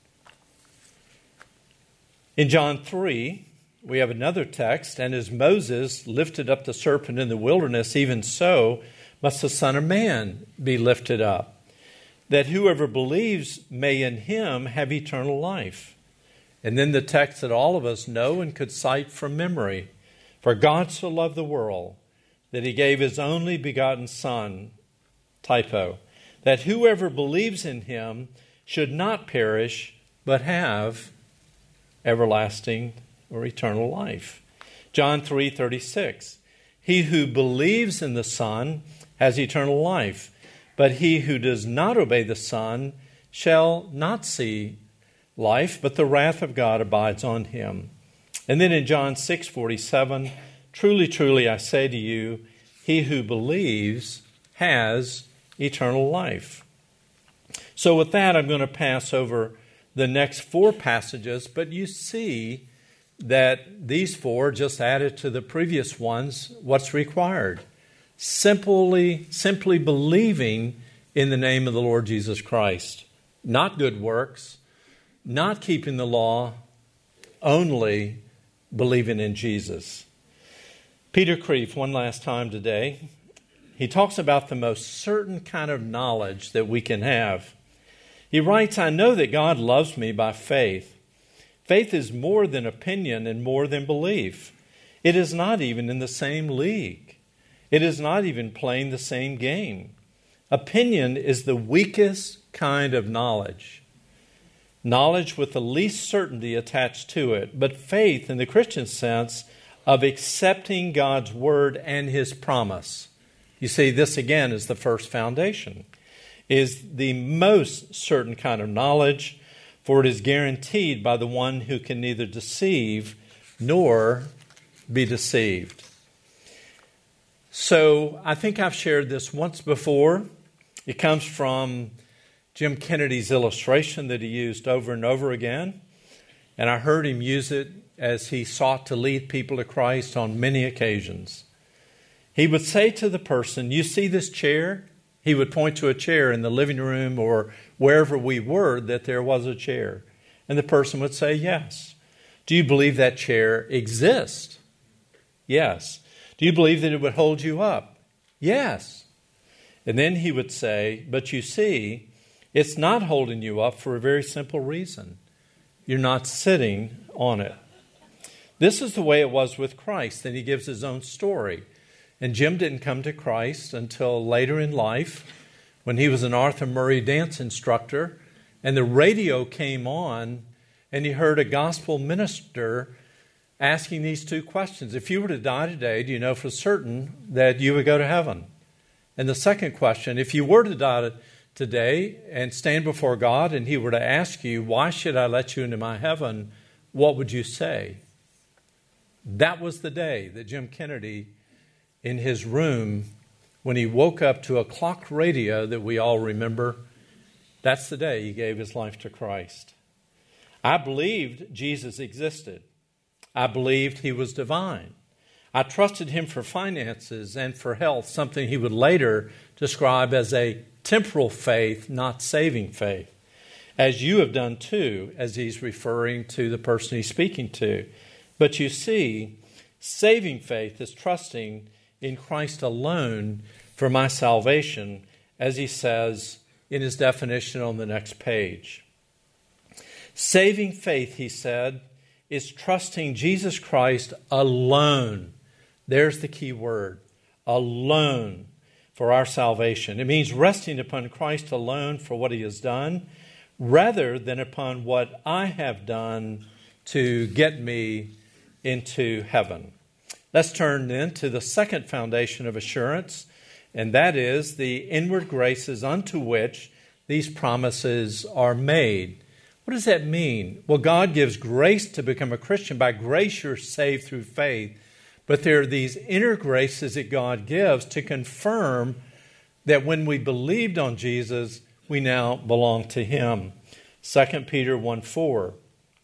In John three, we have another text, and as Moses lifted up the serpent in the wilderness, even so must the Son of Man be lifted up, that whoever believes may in him have eternal life. And then the text that all of us know and could cite from memory. For God so loved the world that he gave his only begotten Son, typo, that whoever believes in him should not perish, but have everlasting or eternal life. John three thirty-six, he who believes in the Son has eternal life, but he who does not obey the Son shall not see life, but the wrath of God abides on him. And then in John six forty-seven, truly, truly, I say to you, he who believes has eternal life. So with that, I'm going to pass over the next four passages, but you see that these four just added to the previous ones what's required. Simply, simply believing in the name of the Lord Jesus Christ. Not good works, not keeping the law, only believing in Jesus. Peter Kreeft, one last time today, he talks about the most certain kind of knowledge that we can have. He writes, I know that God loves me by faith. Faith is more than opinion and more than belief. It is not even in the same league. It is not even playing the same game. Opinion is the weakest kind of knowledge. Knowledge with the least certainty attached to it. But faith, in the Christian sense, of accepting God's word and his promise. You see, this again is the first foundation. Is the most certain kind of knowledge, for it is guaranteed by the one who can neither deceive nor be deceived. So I think I've shared this once before. It comes from Jim Kennedy's illustration that he used over and over again. And I heard him use it as he sought to lead people to Christ on many occasions. He would say to the person, you see this chair? He would point to a chair in the living room or wherever we were that there was a chair. And the person would say, yes. Do you believe that chair exists? Yes. Do you believe that it would hold you up? Yes. And then he would say, but you see, it's not holding you up for a very simple reason. You're not sitting on it. This is the way it was with Christ. Then he gives his own story. And Jim didn't come to Christ until later in life when he was an Arthur Murray dance instructor. And the radio came on and he heard a gospel minister asking these two questions. If you were to die today, do you know for certain that you would go to heaven? And the second question, if you were to die today and stand before God and he were to ask you, why should I let you into my heaven? What would you say? That was the day that Jim Kennedy in his room when he woke up to a clock radio that we all remember, that's the day he gave his life to Christ. I believed Jesus existed. I believed he was divine. I trusted him for finances and for health, something he would later describe as a temporal faith, not saving faith, as you have done too, as he's referring to the person he's speaking to. But you see, saving faith is trusting in Christ alone for my salvation, as he says in his definition on the next page. Saving faith, he said, is trusting Jesus Christ alone. There's the key word, alone, for our salvation. It means resting upon Christ alone for what he has done, rather than upon what I have done to get me into heaven. Let's turn then to the second foundation of assurance, and that is the inward graces unto which these promises are made. What does that mean? Well, God gives grace to become a Christian. By grace, you're saved through faith. But there are these inner graces that God gives to confirm that when we believed on Jesus, we now belong to him. Second Peter one four.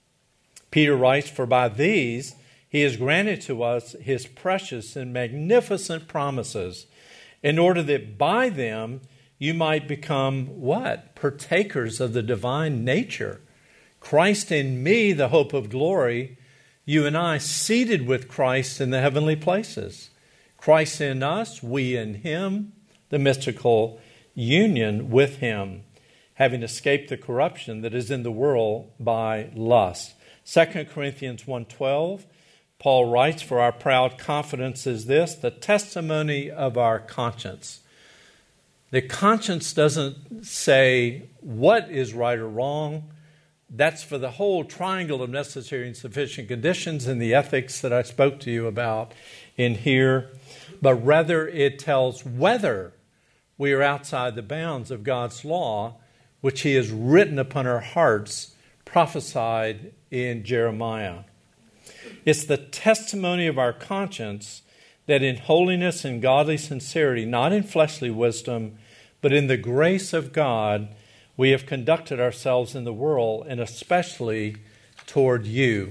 Peter writes, "For by these he has granted to us his precious and magnificent promises, in order that by them you might become" what? Partakers of the divine nature. Christ in me, the hope of glory. You and I seated with Christ in the heavenly places. Christ in us, we in him, the mystical union with him, having escaped the corruption that is in the world by lust. Second Corinthians one twelve, Paul writes, "For our proud confidence is this, the testimony of our conscience." The conscience doesn't say what is right or wrong. That's for the whole triangle of necessary and sufficient conditions in the ethics that I spoke to you about in here. But rather it tells whether we are outside the bounds of God's law, which he has written upon our hearts, prophesied in Jeremiah. It's the testimony of our conscience that in holiness and godly sincerity, not in fleshly wisdom, but in the grace of God, we have conducted ourselves in the world, and especially toward you.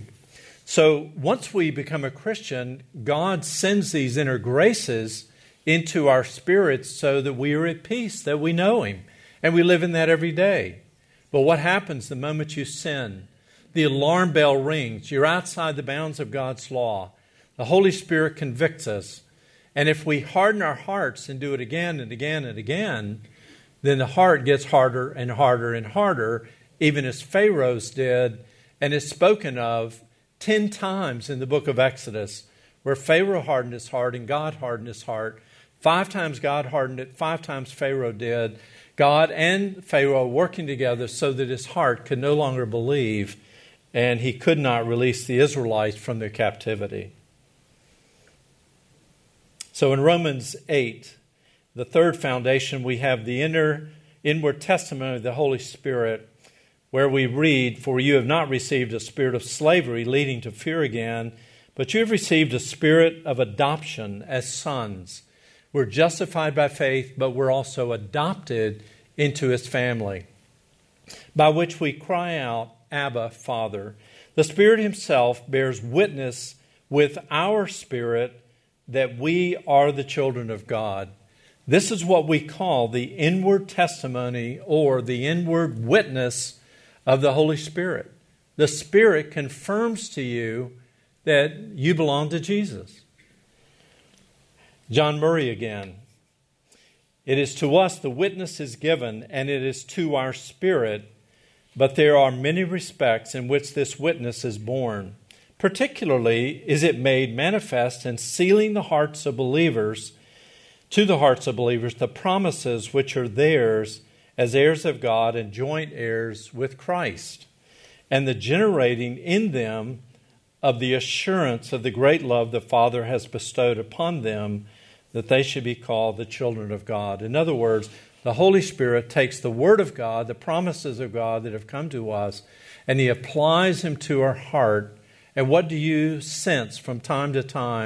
So once we become a Christian, God sends these inner graces into our spirits so that we are at peace, that we know him, and we live in that every day. But what happens the moment you sin? The alarm bell rings. You're outside the bounds of God's law. The Holy Spirit convicts us. And if we harden our hearts and do it again and again and again, then the heart gets harder and harder and harder, even as Pharaoh's did, and is spoken of ten times in the book of Exodus, where Pharaoh hardened his heart and God hardened his heart. Five times God hardened it, five times Pharaoh did. God and Pharaoh working together so that his heart could no longer believe, and he could not release the Israelites from their captivity. So in Romans eight, the third foundation, we have the inner, inward testimony of the Holy Spirit, where we read, "For you have not received a spirit of slavery leading to fear again, but you have received a spirit of adoption as sons." We're justified by faith, but we're also adopted into his family, by which we cry out, "Abba, Father." The Spirit himself bears witness with our spirit that we are the children of God. This is what we call the inward testimony or the inward witness of the Holy Spirit. The Spirit confirms to you that you belong to Jesus. John Murray again. "It is to us the witness is given, and it is to our spirit, but there are many respects in which this witness is borne. Particularly is it made manifest in sealing the hearts of believers, to the hearts of believers, the promises which are theirs as heirs of God and joint heirs with Christ, and the generating in them of the assurance of the great love the Father has bestowed upon them, that they should be called the children of God." In other words, the Holy Spirit takes the Word of God, the promises of God that have come to us, and he applies them to our heart. And what do you sense from time to time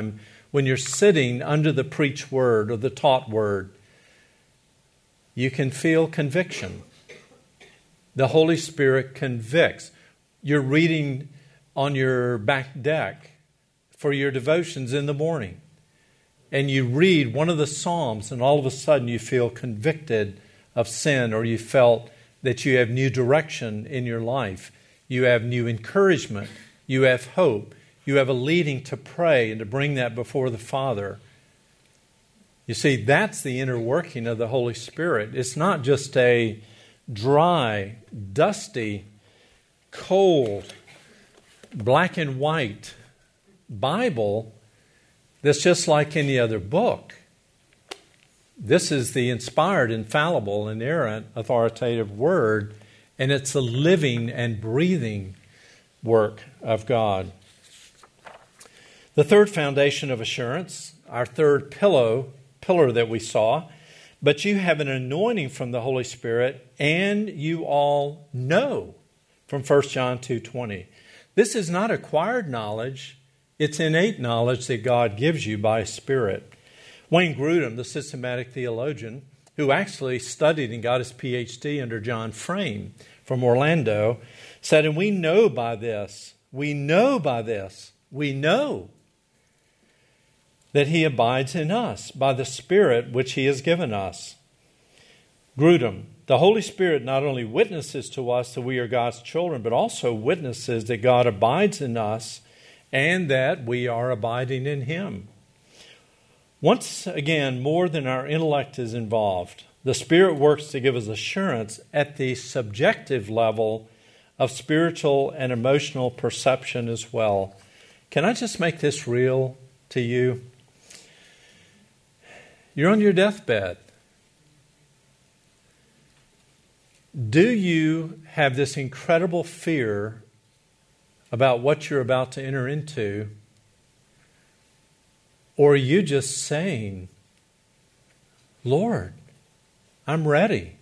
when you're sitting under the preached word or the taught word, you can feel conviction. The Holy Spirit convicts. You're reading on your back deck for your devotions in the morning, and you read one of the Psalms, and all of a sudden you feel convicted of sin, or you felt that you have new direction in your life. You have new encouragement. You have hope. You have a leading to pray and to bring that before the Father. You see, that's the inner working of the Holy Spirit. It's not just a dry, dusty, cold, black and white Bible that's just like any other book. This is the inspired, infallible, inerrant, authoritative Word, and it's the living and breathing work of God. The third foundation of assurance, our third pillow, pillar that we saw, but you have an anointing from the Holy Spirit, and you all know, from First John two twenty. This is not acquired knowledge, it's innate knowledge that God gives you by His Spirit. Wayne Grudem, the systematic theologian, who actually studied and got his P H D under John Frame from Orlando, said, and we know by this, we know by this, we know that He abides in us by the Spirit which He has given us. Grudem, the Holy Spirit not only witnesses to us that we are God's children, but also witnesses that God abides in us and that we are abiding in Him. Once again, more than our intellect is involved, the Spirit works to give us assurance at the subjective level of spiritual and emotional perception as well. Can I just make this real to you? You're on your deathbed. Do you have this incredible fear about what you're about to enter into? Or are you just saying, Lord, I'm ready?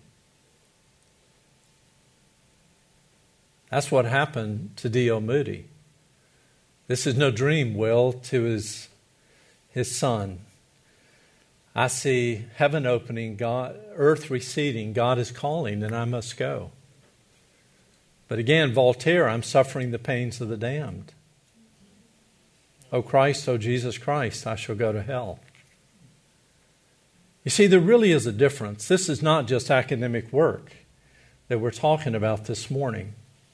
That's what happened to D L Moody. This is no dream, Will, to his, his son. I see heaven opening, God, earth receding, God is calling, and I must go. But again, Voltaire, I'm suffering the pains of the damned. O Christ, O Jesus Christ, I shall go to hell. You see, there really is a difference. This is not just academic work that we're talking about this morning.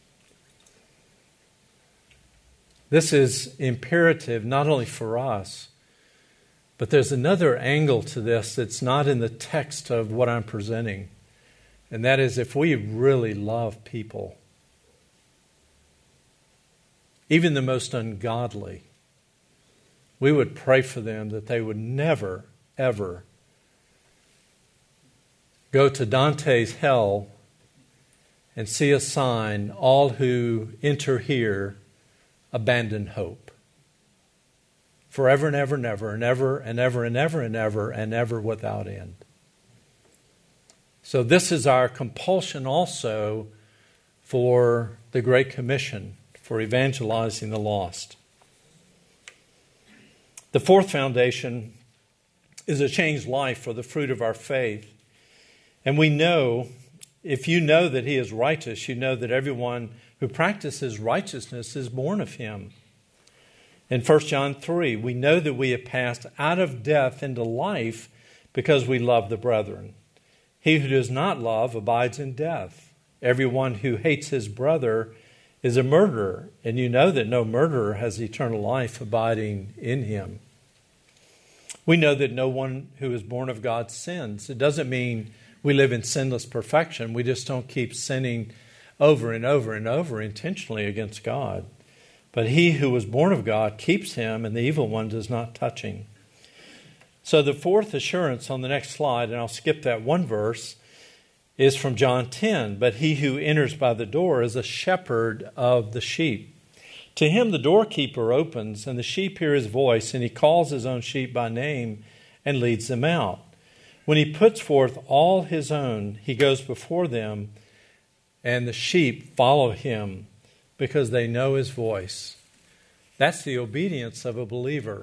This is imperative not only for us, but there's another angle to this that's not in the text of what I'm presenting. And that is, if we really love people, even the most ungodly, we would pray for them that they would never, ever go to Dante's hell and see a sign, all who enter here abandon hope. Forever and ever and ever and ever and ever and ever and ever and ever without end. So this is our compulsion also for the Great Commission, for evangelizing the lost. The fourth foundation is a changed life for the fruit of our faith. And we know, if you know that He is righteous, you know that everyone who practices righteousness is born of Him. In First John three, we know that we have passed out of death into life because we love the brethren. He who does not love abides in death. Everyone who hates his brother is a murderer, and you know that no murderer has eternal life abiding in him. We know that no one who is born of God sins. It doesn't mean we live in sinless perfection. We just don't keep sinning over and over and over intentionally against God. But he who was born of God keeps him, and the evil one does not touch him. So the fourth assurance on the next slide, and I'll skip that one verse, is from John ten. But he who enters by the door is a shepherd of the sheep. To him the doorkeeper opens, and the sheep hear his voice, and he calls his own sheep by name and leads them out. When he puts forth all his own, he goes before them, and the sheep follow him because they know his voice. That's the obedience of a believer.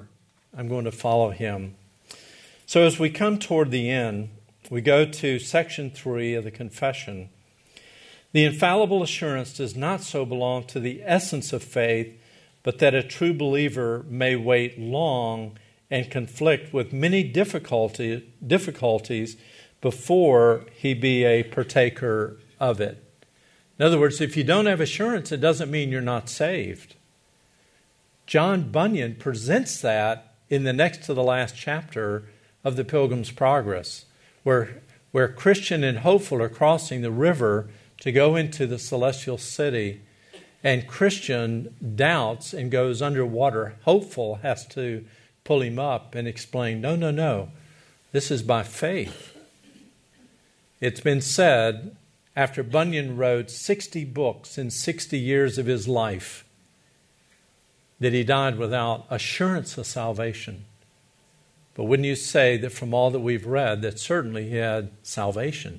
I'm going to follow him. So as we come toward the end, we go to section three of the confession. The infallible assurance does not so belong to the essence of faith, but that a true believer may wait long and conflict with many difficulty, difficulties before he be a partaker of it. In other words, if you don't have assurance, it doesn't mean you're not saved. John Bunyan presents that in the next to the last chapter of the Pilgrim's Progress, where, where Christian and Hopeful are crossing the river to go into the celestial city, and Christian doubts and goes underwater. Hopeful has to pull him up and explain, no, no, no, this is by faith. It's been said, after Bunyan wrote sixty books in sixty years of his life, that he died without assurance of salvation. But wouldn't you say that from all that we've read, that certainly he had salvation?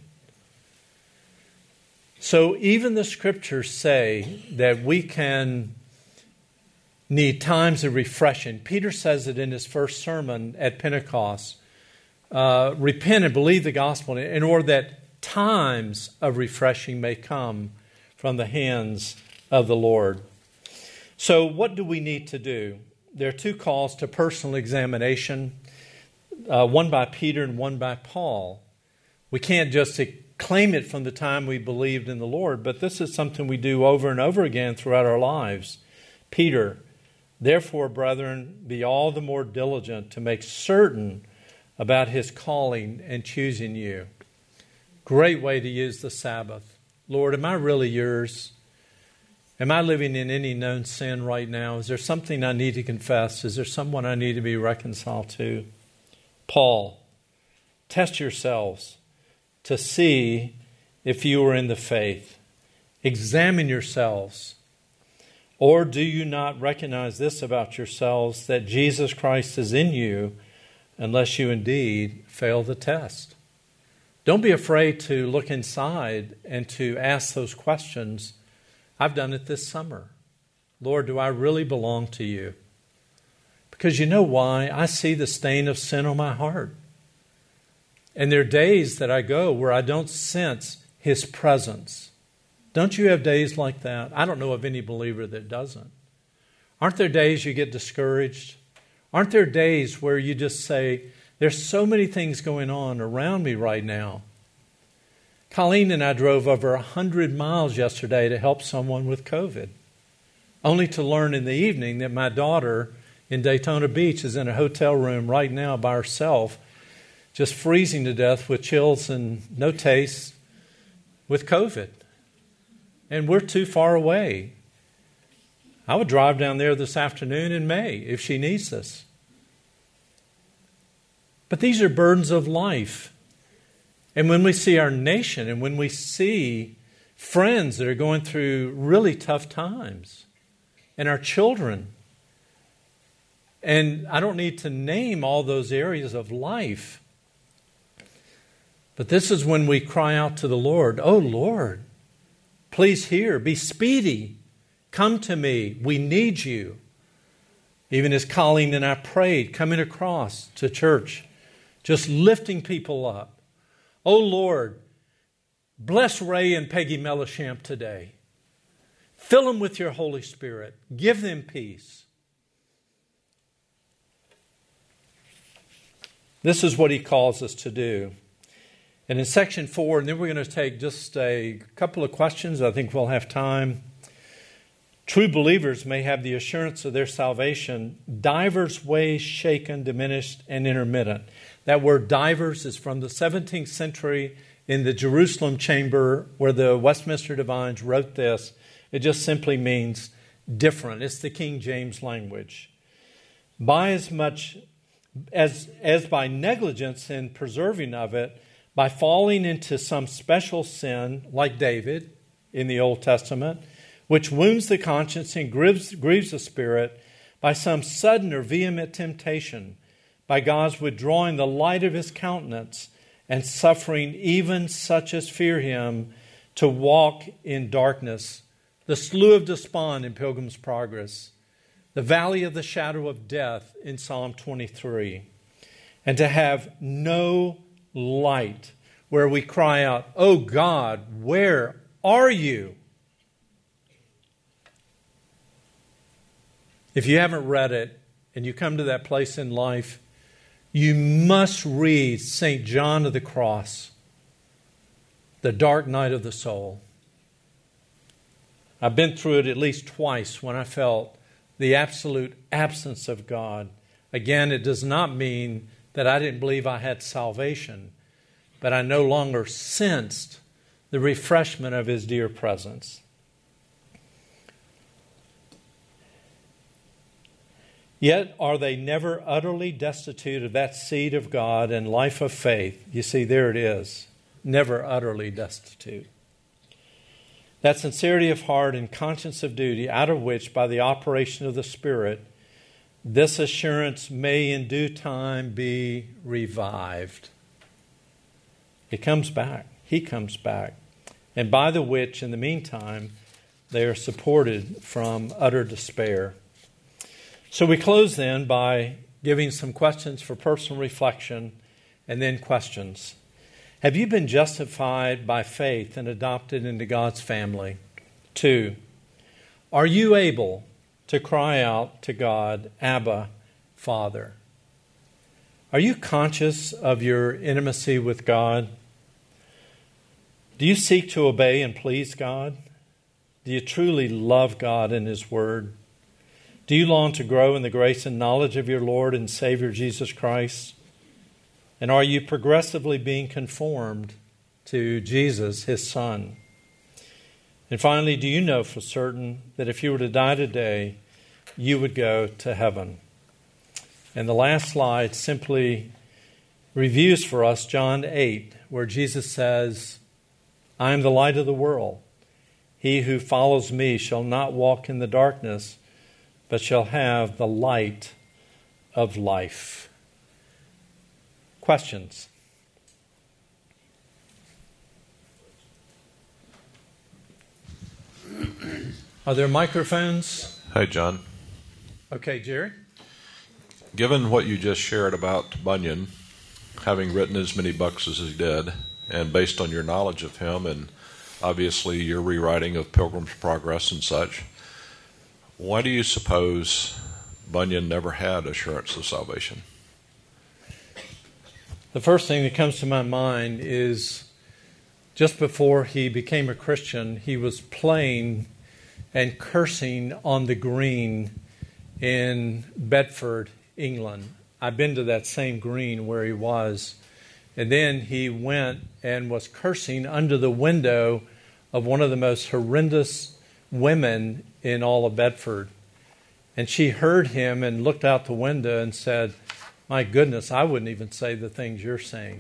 So even the scriptures say that we can need times of refreshing. Peter says it in his first sermon at Pentecost. Uh, repent and believe the gospel in order that times of refreshing may come from the hands of the Lord. So what do we need to do? There are two calls to personal examination, uh, one by Peter and one by Paul. We can't just claim it from the time we believed in the Lord, but this is something we do over and over again throughout our lives. Peter, therefore, brethren, be all the more diligent to make certain about his calling and choosing you. Great way to use the Sabbath. Lord, am I really yours? Am I living in any known sin right now? Is there something I need to confess? Is there someone I need to be reconciled to? Paul, test yourselves to see if you are in the faith. Examine yourselves. Or do you not recognize this about yourselves, that Jesus Christ is in you, unless you indeed fail the test? Don't be afraid to look inside and to ask those questions. I've done it this summer. Lord, do I really belong to you? Because you know why? I see the stain of sin on my heart. And there are days that I go where I don't sense His presence. Don't you have days like that? I don't know of any believer that doesn't. Aren't there days you get discouraged? Aren't there days where you just say, there's so many things going on around me right now? Colleen and I drove over one hundred miles yesterday to help someone with COVID, only to learn in the evening that my daughter in Daytona Beach is in a hotel room right now by herself, just freezing to death with chills and no taste with COVID. And we're too far away. I would drive down there this afternoon in May if she needs us. But these are burdens of life. And when we see our nation and when we see friends that are going through really tough times, and our children, and I don't need to name all those areas of life, but this is when we cry out to the Lord, oh Lord, please hear, be speedy, come to me, we need you. Even as Colleen and I prayed, coming across to church, just lifting people up. Oh Lord, bless Ray and Peggy Mellichamp today. Fill them with your Holy Spirit. Give them peace. This is what He calls us to do. And in section four, and then we're going to take just a couple of questions. I think we'll have time. True believers may have the assurance of their salvation, divers ways shaken, diminished, and intermittent. That word divers is from the seventeenth century in the Jerusalem chamber where the Westminster Divines wrote this. It just simply means different. It's the King James language. By as much as, as by negligence in preserving of it, by falling into some special sin, like David in the Old Testament, which wounds the conscience and grieves, grieves the spirit, by some sudden or vehement temptation, by God's withdrawing the light of His countenance and suffering even such as fear Him to walk in darkness. The Slough of Despond in Pilgrim's Progress. the valley of the shadow of death in Psalm twenty-three, and to have no light where we cry out, "Oh God, where are you?" If you haven't read it and you come to that place in life, you must read Saint John of the Cross, The Dark Night of the Soul. I've been through it at least twice when I felt the absolute absence of God. Again, it does not mean that I didn't believe I had salvation, but I no longer sensed the refreshment of His dear presence. Yet are they never utterly destitute of that seed of God and life of faith. You see, there it is. Never utterly destitute. That sincerity of heart and conscience of duty, out of which, by the operation of the Spirit, this assurance may in due time be revived. It comes back. He comes back. And by the which, in the meantime, they are supported from utter despair. So we close then by giving some questions for personal reflection and then questions. Have you been justified by faith and adopted into God's family? Two, are you able to cry out to God, Abba, Father? Are you conscious of your intimacy with God? Do you seek to obey and please God? Do you truly love God and His Word? Do you long to grow in the grace and knowledge of your Lord and Savior Jesus Christ? And are you progressively being conformed to Jesus, His Son? And finally, do you know for certain that if you were to die today, you would go to heaven? And the last slide simply reviews for us John eight, where Jesus says, I am the light of the world. He who follows me shall not walk in the darkness, but shall have the light of life. Questions? Are there microphones? Hey, John. Okay, Jerry. Given what you just shared about Bunyan, having written as many books as he did, and based on your knowledge of him and obviously your rewriting of Pilgrim's Progress and such, why do you suppose Bunyan never had assurance of salvation? The first thing that comes to my mind is just before he became a Christian, he was playing and cursing on the green in Bedford, England. I've been to that same green where he was. And then he went and was cursing under the window of one of the most horrendous women in all of Bedford. And she heard him and looked out the window and said, my goodness, I wouldn't even say the things you're saying.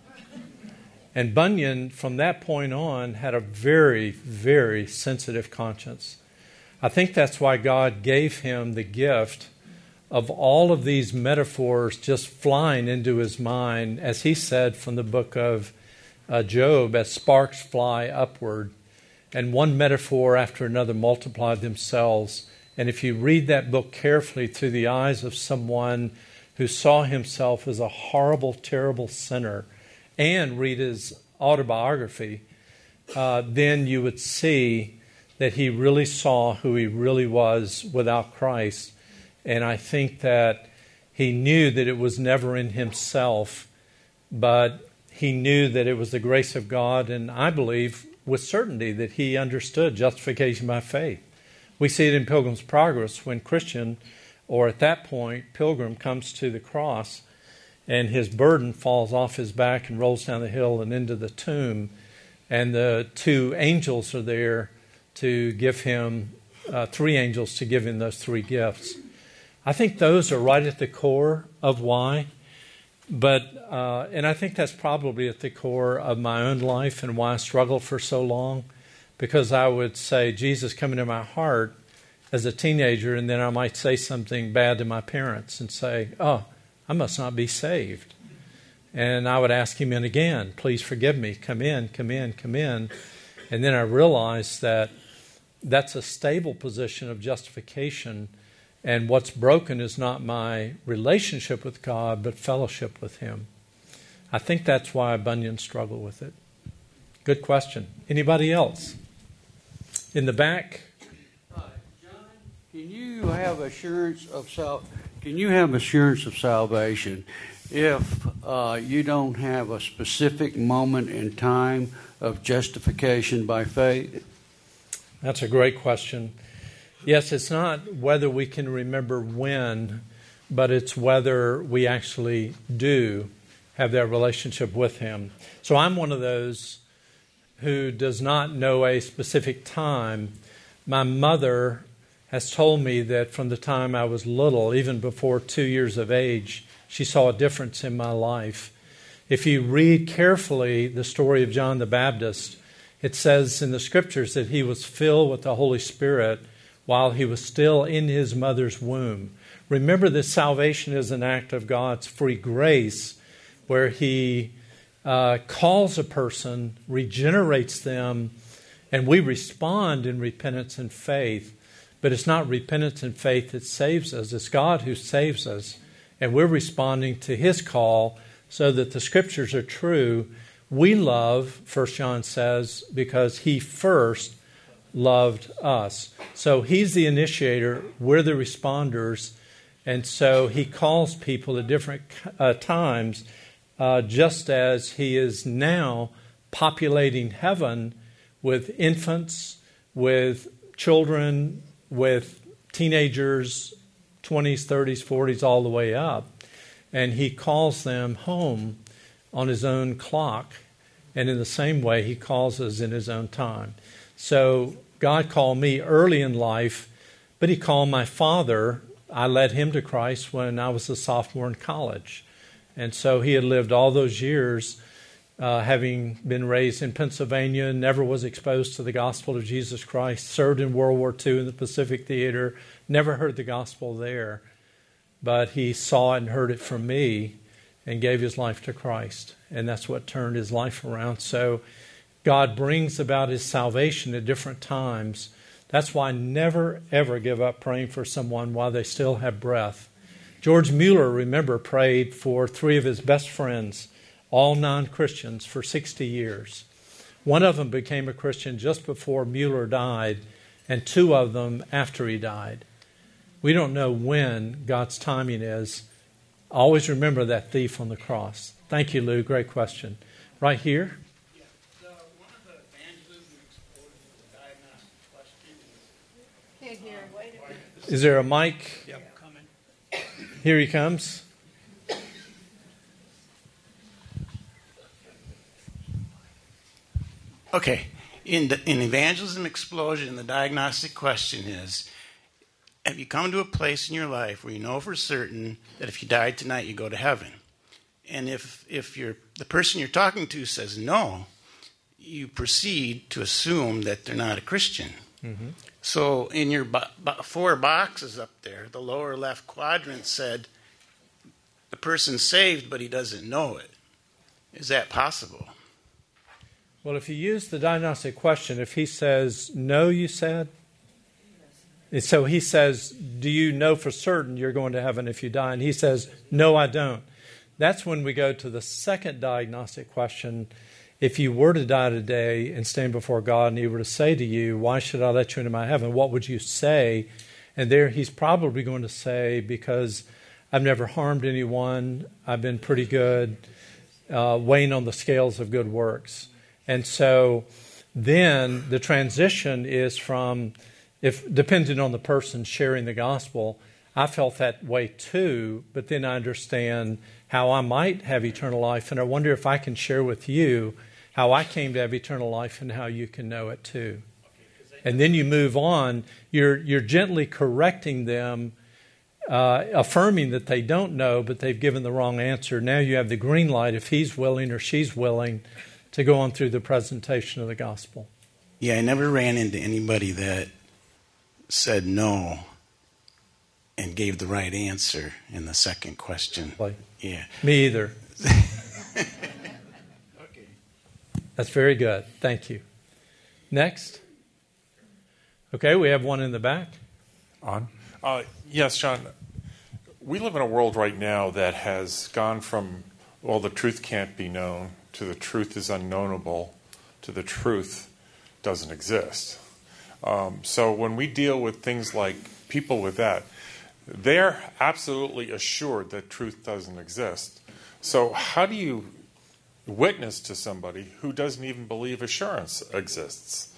And Bunyan, from that point on, had a very, very sensitive conscience. I think that's why God gave him the gift of all of these metaphors just flying into his mind, as he said from the book of uh, Job, as sparks fly upward. And one metaphor after another multiply themselves. And if you read that book carefully through the eyes of someone who saw himself as a horrible, terrible sinner, and read his autobiography, uh, then you would see that he really saw who he really was without Christ. And I think that he knew that it was never in himself, but he knew that it was the grace of God, and I believe with certainty that he understood justification by faith. We see it in Pilgrim's Progress when Christian, or at that point, Pilgrim comes to the cross and his burden falls off his back and rolls down the hill and into the tomb. And the two angels are there to give him, uh, three angels to give him those three gifts. I think those are right at the core of why. But, uh, and I think that's probably at the core of my own life and why I struggled for so long. Because I would say, Jesus, come into my heart as a teenager, and then I might say something bad to my parents and say, oh, I must not be saved. And I would ask him in again, please forgive me, come in, come in, come in. And then I realized that that's a stable position of justification, And what's broken is not my relationship with God, but fellowship with Him. I think that's why Bunyan struggled with it. Good question. Anybody else? In the back? Hi, John, can you have assurance of sal- Can you have assurance of salvation if uh, you don't have a specific moment in time of justification by faith? That's a great question. Yes, it's not whether we can remember when, but it's whether we actually do have that relationship with Him. So I'm one of those who does not know a specific time. My mother has told me that from the time I was little, even before two years of age, she saw a difference in my life. If you read carefully the story of John the Baptist, it says in the Scriptures that he was filled with the Holy Spirit while he was still in his mother's womb. Remember that salvation is an act of God's free grace where He uh, calls a person, regenerates them, and we respond in repentance and faith. But it's not repentance and faith that saves us. It's God who saves us. And we're responding to His call so that the Scriptures are true. We love, First John says, because He first loved us. So He's the initiator, we're the responders, and so He calls people at different uh, times, uh, just as He is now populating heaven with infants, with children, with teenagers, twenties, thirties, forties, all the way up. And He calls them home on His own clock. And in the same way, He calls us in His own time. So God called me early in life, but He called my father. I led him to Christ when I was a sophomore in college. And so he had lived all those years, uh, having been raised in Pennsylvania, never was exposed to the gospel of Jesus Christ, served in World War Two in the Pacific Theater, never heard the gospel there. But he saw it and heard it from me and gave his life to Christ. And that's what turned his life around. So God brings about His salvation at different times. That's why I never, ever give up praying for someone while they still have breath. George Mueller, remember, prayed for three of his best friends, all non-Christians, for sixty years. One of them became a Christian just before Mueller died, and two of them after he died. We don't know when God's timing is. Always remember that thief on the cross. Thank you, Lou. Great question. Right here. Is there a mic? Yep, coming. Here he comes. Okay. In the, in Evangelism Explosion, the diagnostic question is, have you come to a place in your life where you know for certain that if you died tonight, you go to heaven? And if if you're, the person you're talking to says no, you proceed to assume that they're not a Christian. Mm-hmm. So in your bo- bo- four boxes up there, the lower left quadrant said, the person's saved, but he doesn't know it. Is that possible? Well, if you use the diagnostic question, if he says, no, you said, and so he says, do you know for certain you're going to heaven if you die? And he says, no, I don't. That's when we go to the second diagnostic question. If you were to die today and stand before God and He were to say to you, why should I let you into my heaven? What would you say? And there He's probably going to say, because I've never harmed anyone, I've been pretty good, uh, weighing on the scales of good works. And so then the transition is from, if depending on the person sharing the gospel, I felt that way too, but then I understand how I might have eternal life, and I wonder if I can share with you how I came to have eternal life and how you can know it too. And then you move on. You're you're gently correcting them, uh, affirming that they don't know, but they've given the wrong answer. Now you have the green light, if he's willing or she's willing, to go on through the presentation of the gospel. Yeah, I never ran into anybody that said no and gave the right answer in the second question. Like, yeah. Me either. Okay. That's very good. Thank you. Next. Okay, we have one in the back. On. Uh, yes, John. We live in a world right now that has gone from, well, the truth can't be known, to the truth is unknowable, to the truth doesn't exist. Um, so when we deal with things like people with that, they're absolutely assured that truth doesn't exist. So how do you witness to somebody who doesn't even believe assurance exists?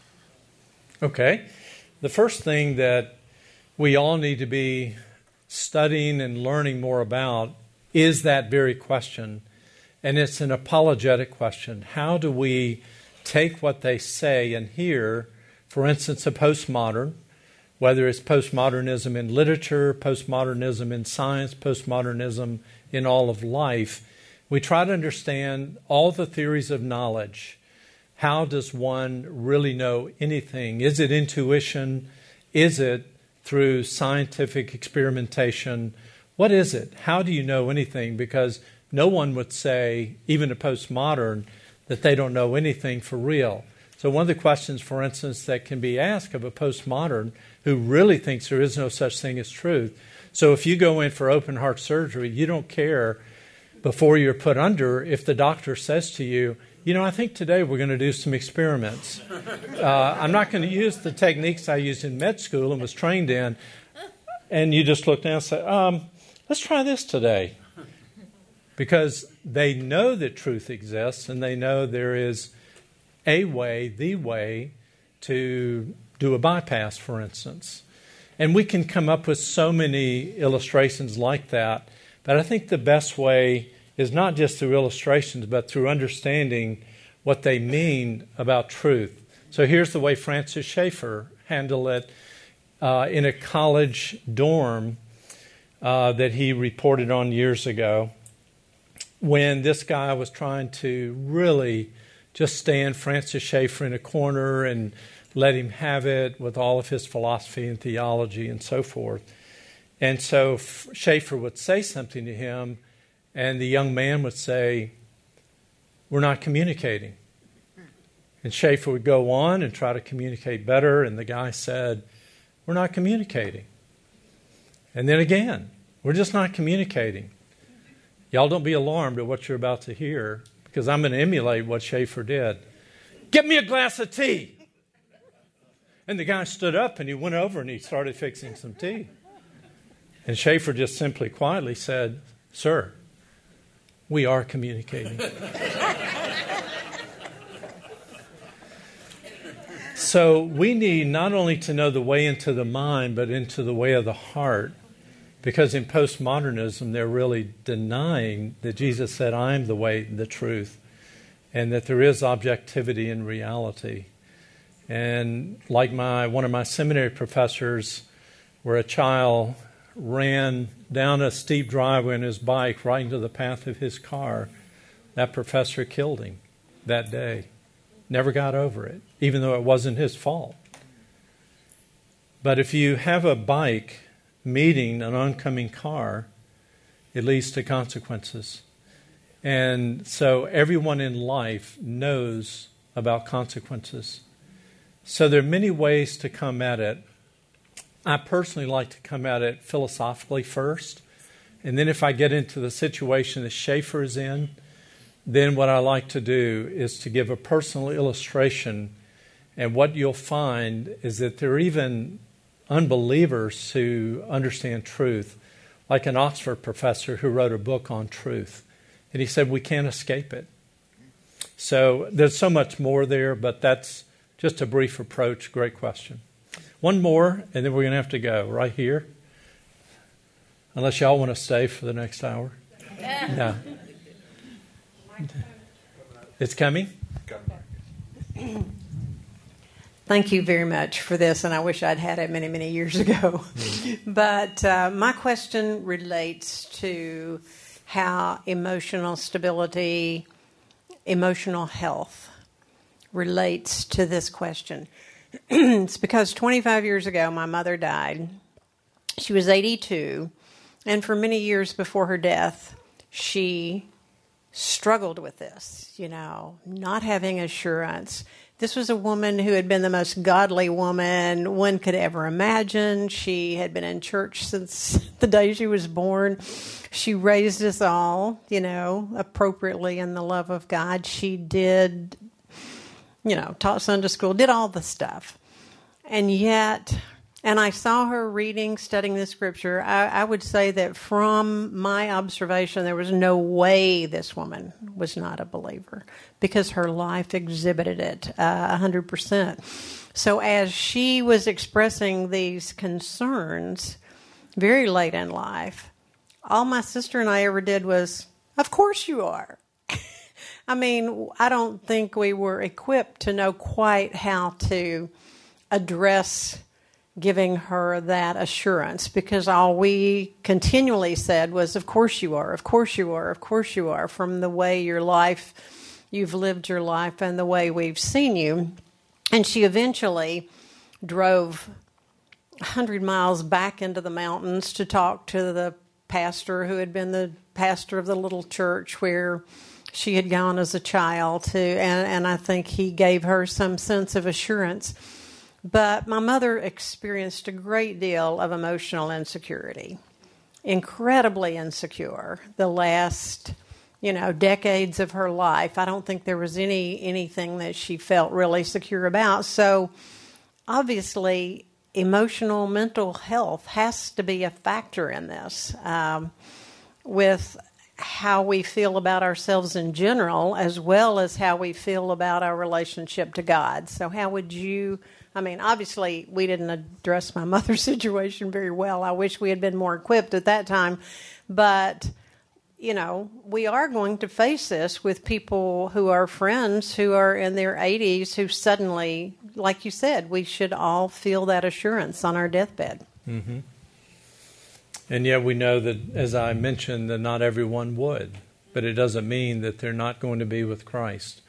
Okay. The first thing that we all need to be studying and learning more about is that very question. And it's an apologetic question. How do we take what they say and hear, for instance, a postmodern, whether it's postmodernism in literature, postmodernism in science, postmodernism in all of life, we try to understand all the theories of knowledge. How does one really know anything? Is it intuition? Is it through scientific experimentation? What is it? How do you know anything? Because no one would say, even a postmodern, that they don't know anything for real. So one of the questions, for instance, that can be asked of a postmodern who really thinks there is no such thing as truth. So if you go in for open heart surgery, you don't care before you're put under if the doctor says to you, you know, I think today we're going to do some experiments. Uh, I'm not going to use the techniques I used in med school and was trained in. And you just look down and say, um, let's try this today. Because they know that truth exists and they know there is a way, the way, to do a bypass, for instance. And we can come up with so many illustrations like that. But I think the best way is not just through illustrations, but through understanding what they mean about truth. So here's the way Francis Schaeffer handled it uh, in a college dorm uh, that he reported on years ago, when this guy was trying to really just stand Francis Schaeffer in a corner and let him have it with all of his philosophy and theology and so forth. And so Schaeffer would say something to him, and the young man would say, we're not communicating. And Schaeffer would go on and try to communicate better, and the guy said, we're not communicating. And then again, we're just not communicating. Y'all don't be alarmed at what you're about to hear, because I'm going to emulate what Schaeffer did. Get me a glass of tea. And the guy stood up and he went over and he started fixing some tea. And Schaeffer just simply quietly said, sir, we are communicating. So we need not only to know the way into the mind, but into the way of the heart. Because in postmodernism, they're really denying that Jesus said, I am the way, the truth, and that there is objectivity in reality. And like my one of my seminary professors, where a child ran down a steep driveway on his bike right into the path of his car, that professor killed him that day. Never got over it, even though it wasn't his fault. But if you have a bike meeting an oncoming car, it leads to consequences. And so everyone in life knows about consequences. So there are many ways to come at it. I personally like to come at it philosophically first. And then if I get into the situation that Schaeffer is in, then what I like to do is to give a personal illustration. And what you'll find is that there are even unbelievers who understand truth, like an Oxford professor who wrote a book on truth. And he said, we can't escape it. So there's so much more there, but that's just a brief approach. Great question. One more, and then we're going to have to go right here. Unless y'all want to stay for the next hour. Yeah. It's coming? Thank you very much for this, and I wish I'd had it many, many years ago. Mm-hmm. But uh, my question relates to how emotional stability, emotional health relates to this question. It's because twenty-five years ago, my mother died. She was eighty-two, and for many years before her death, she struggled with this, you know, not having assurance. This was a woman who had been the most godly woman one could ever imagine. She had been in church since the day she was born. She raised us all, you know, appropriately in the love of God. She did, you know, taught Sunday school, did all the stuff. And yet, and I saw her reading, studying the scripture. I, I would say that from my observation, there was no way this woman was not a believer because her life exhibited it uh, one hundred percent. So as she was expressing these concerns very late in life, all my sister and I ever did was, of course you are. I mean, I don't think we were equipped to know quite how to address giving her that assurance, because all we continually said was, of course you are, of course you are, of course you are, from the way your life, you've lived your life and the way we've seen you. And she eventually drove one hundred miles back into the mountains to talk to the pastor who had been the pastor of the little church where she had gone as a child to, and, and I think he gave her some sense of assurance. But my mother experienced a great deal of emotional insecurity, incredibly insecure the last, you know, decades of her life. I don't think there was any anything that she felt really secure about. So obviously, emotional mental health has to be a factor in this, um, with how we feel about ourselves in general, as well as how we feel about our relationship to God. So how would you... I mean, obviously, we didn't address my mother's situation very well. I wish we had been more equipped at that time. But, you know, we are going to face this with people who are friends who are in their eighties who suddenly, like you said, we should all feel that assurance on our deathbed. Mm-hmm. And yet we know that, as I mentioned, that not everyone would. But it doesn't mean that they're not going to be with Christ.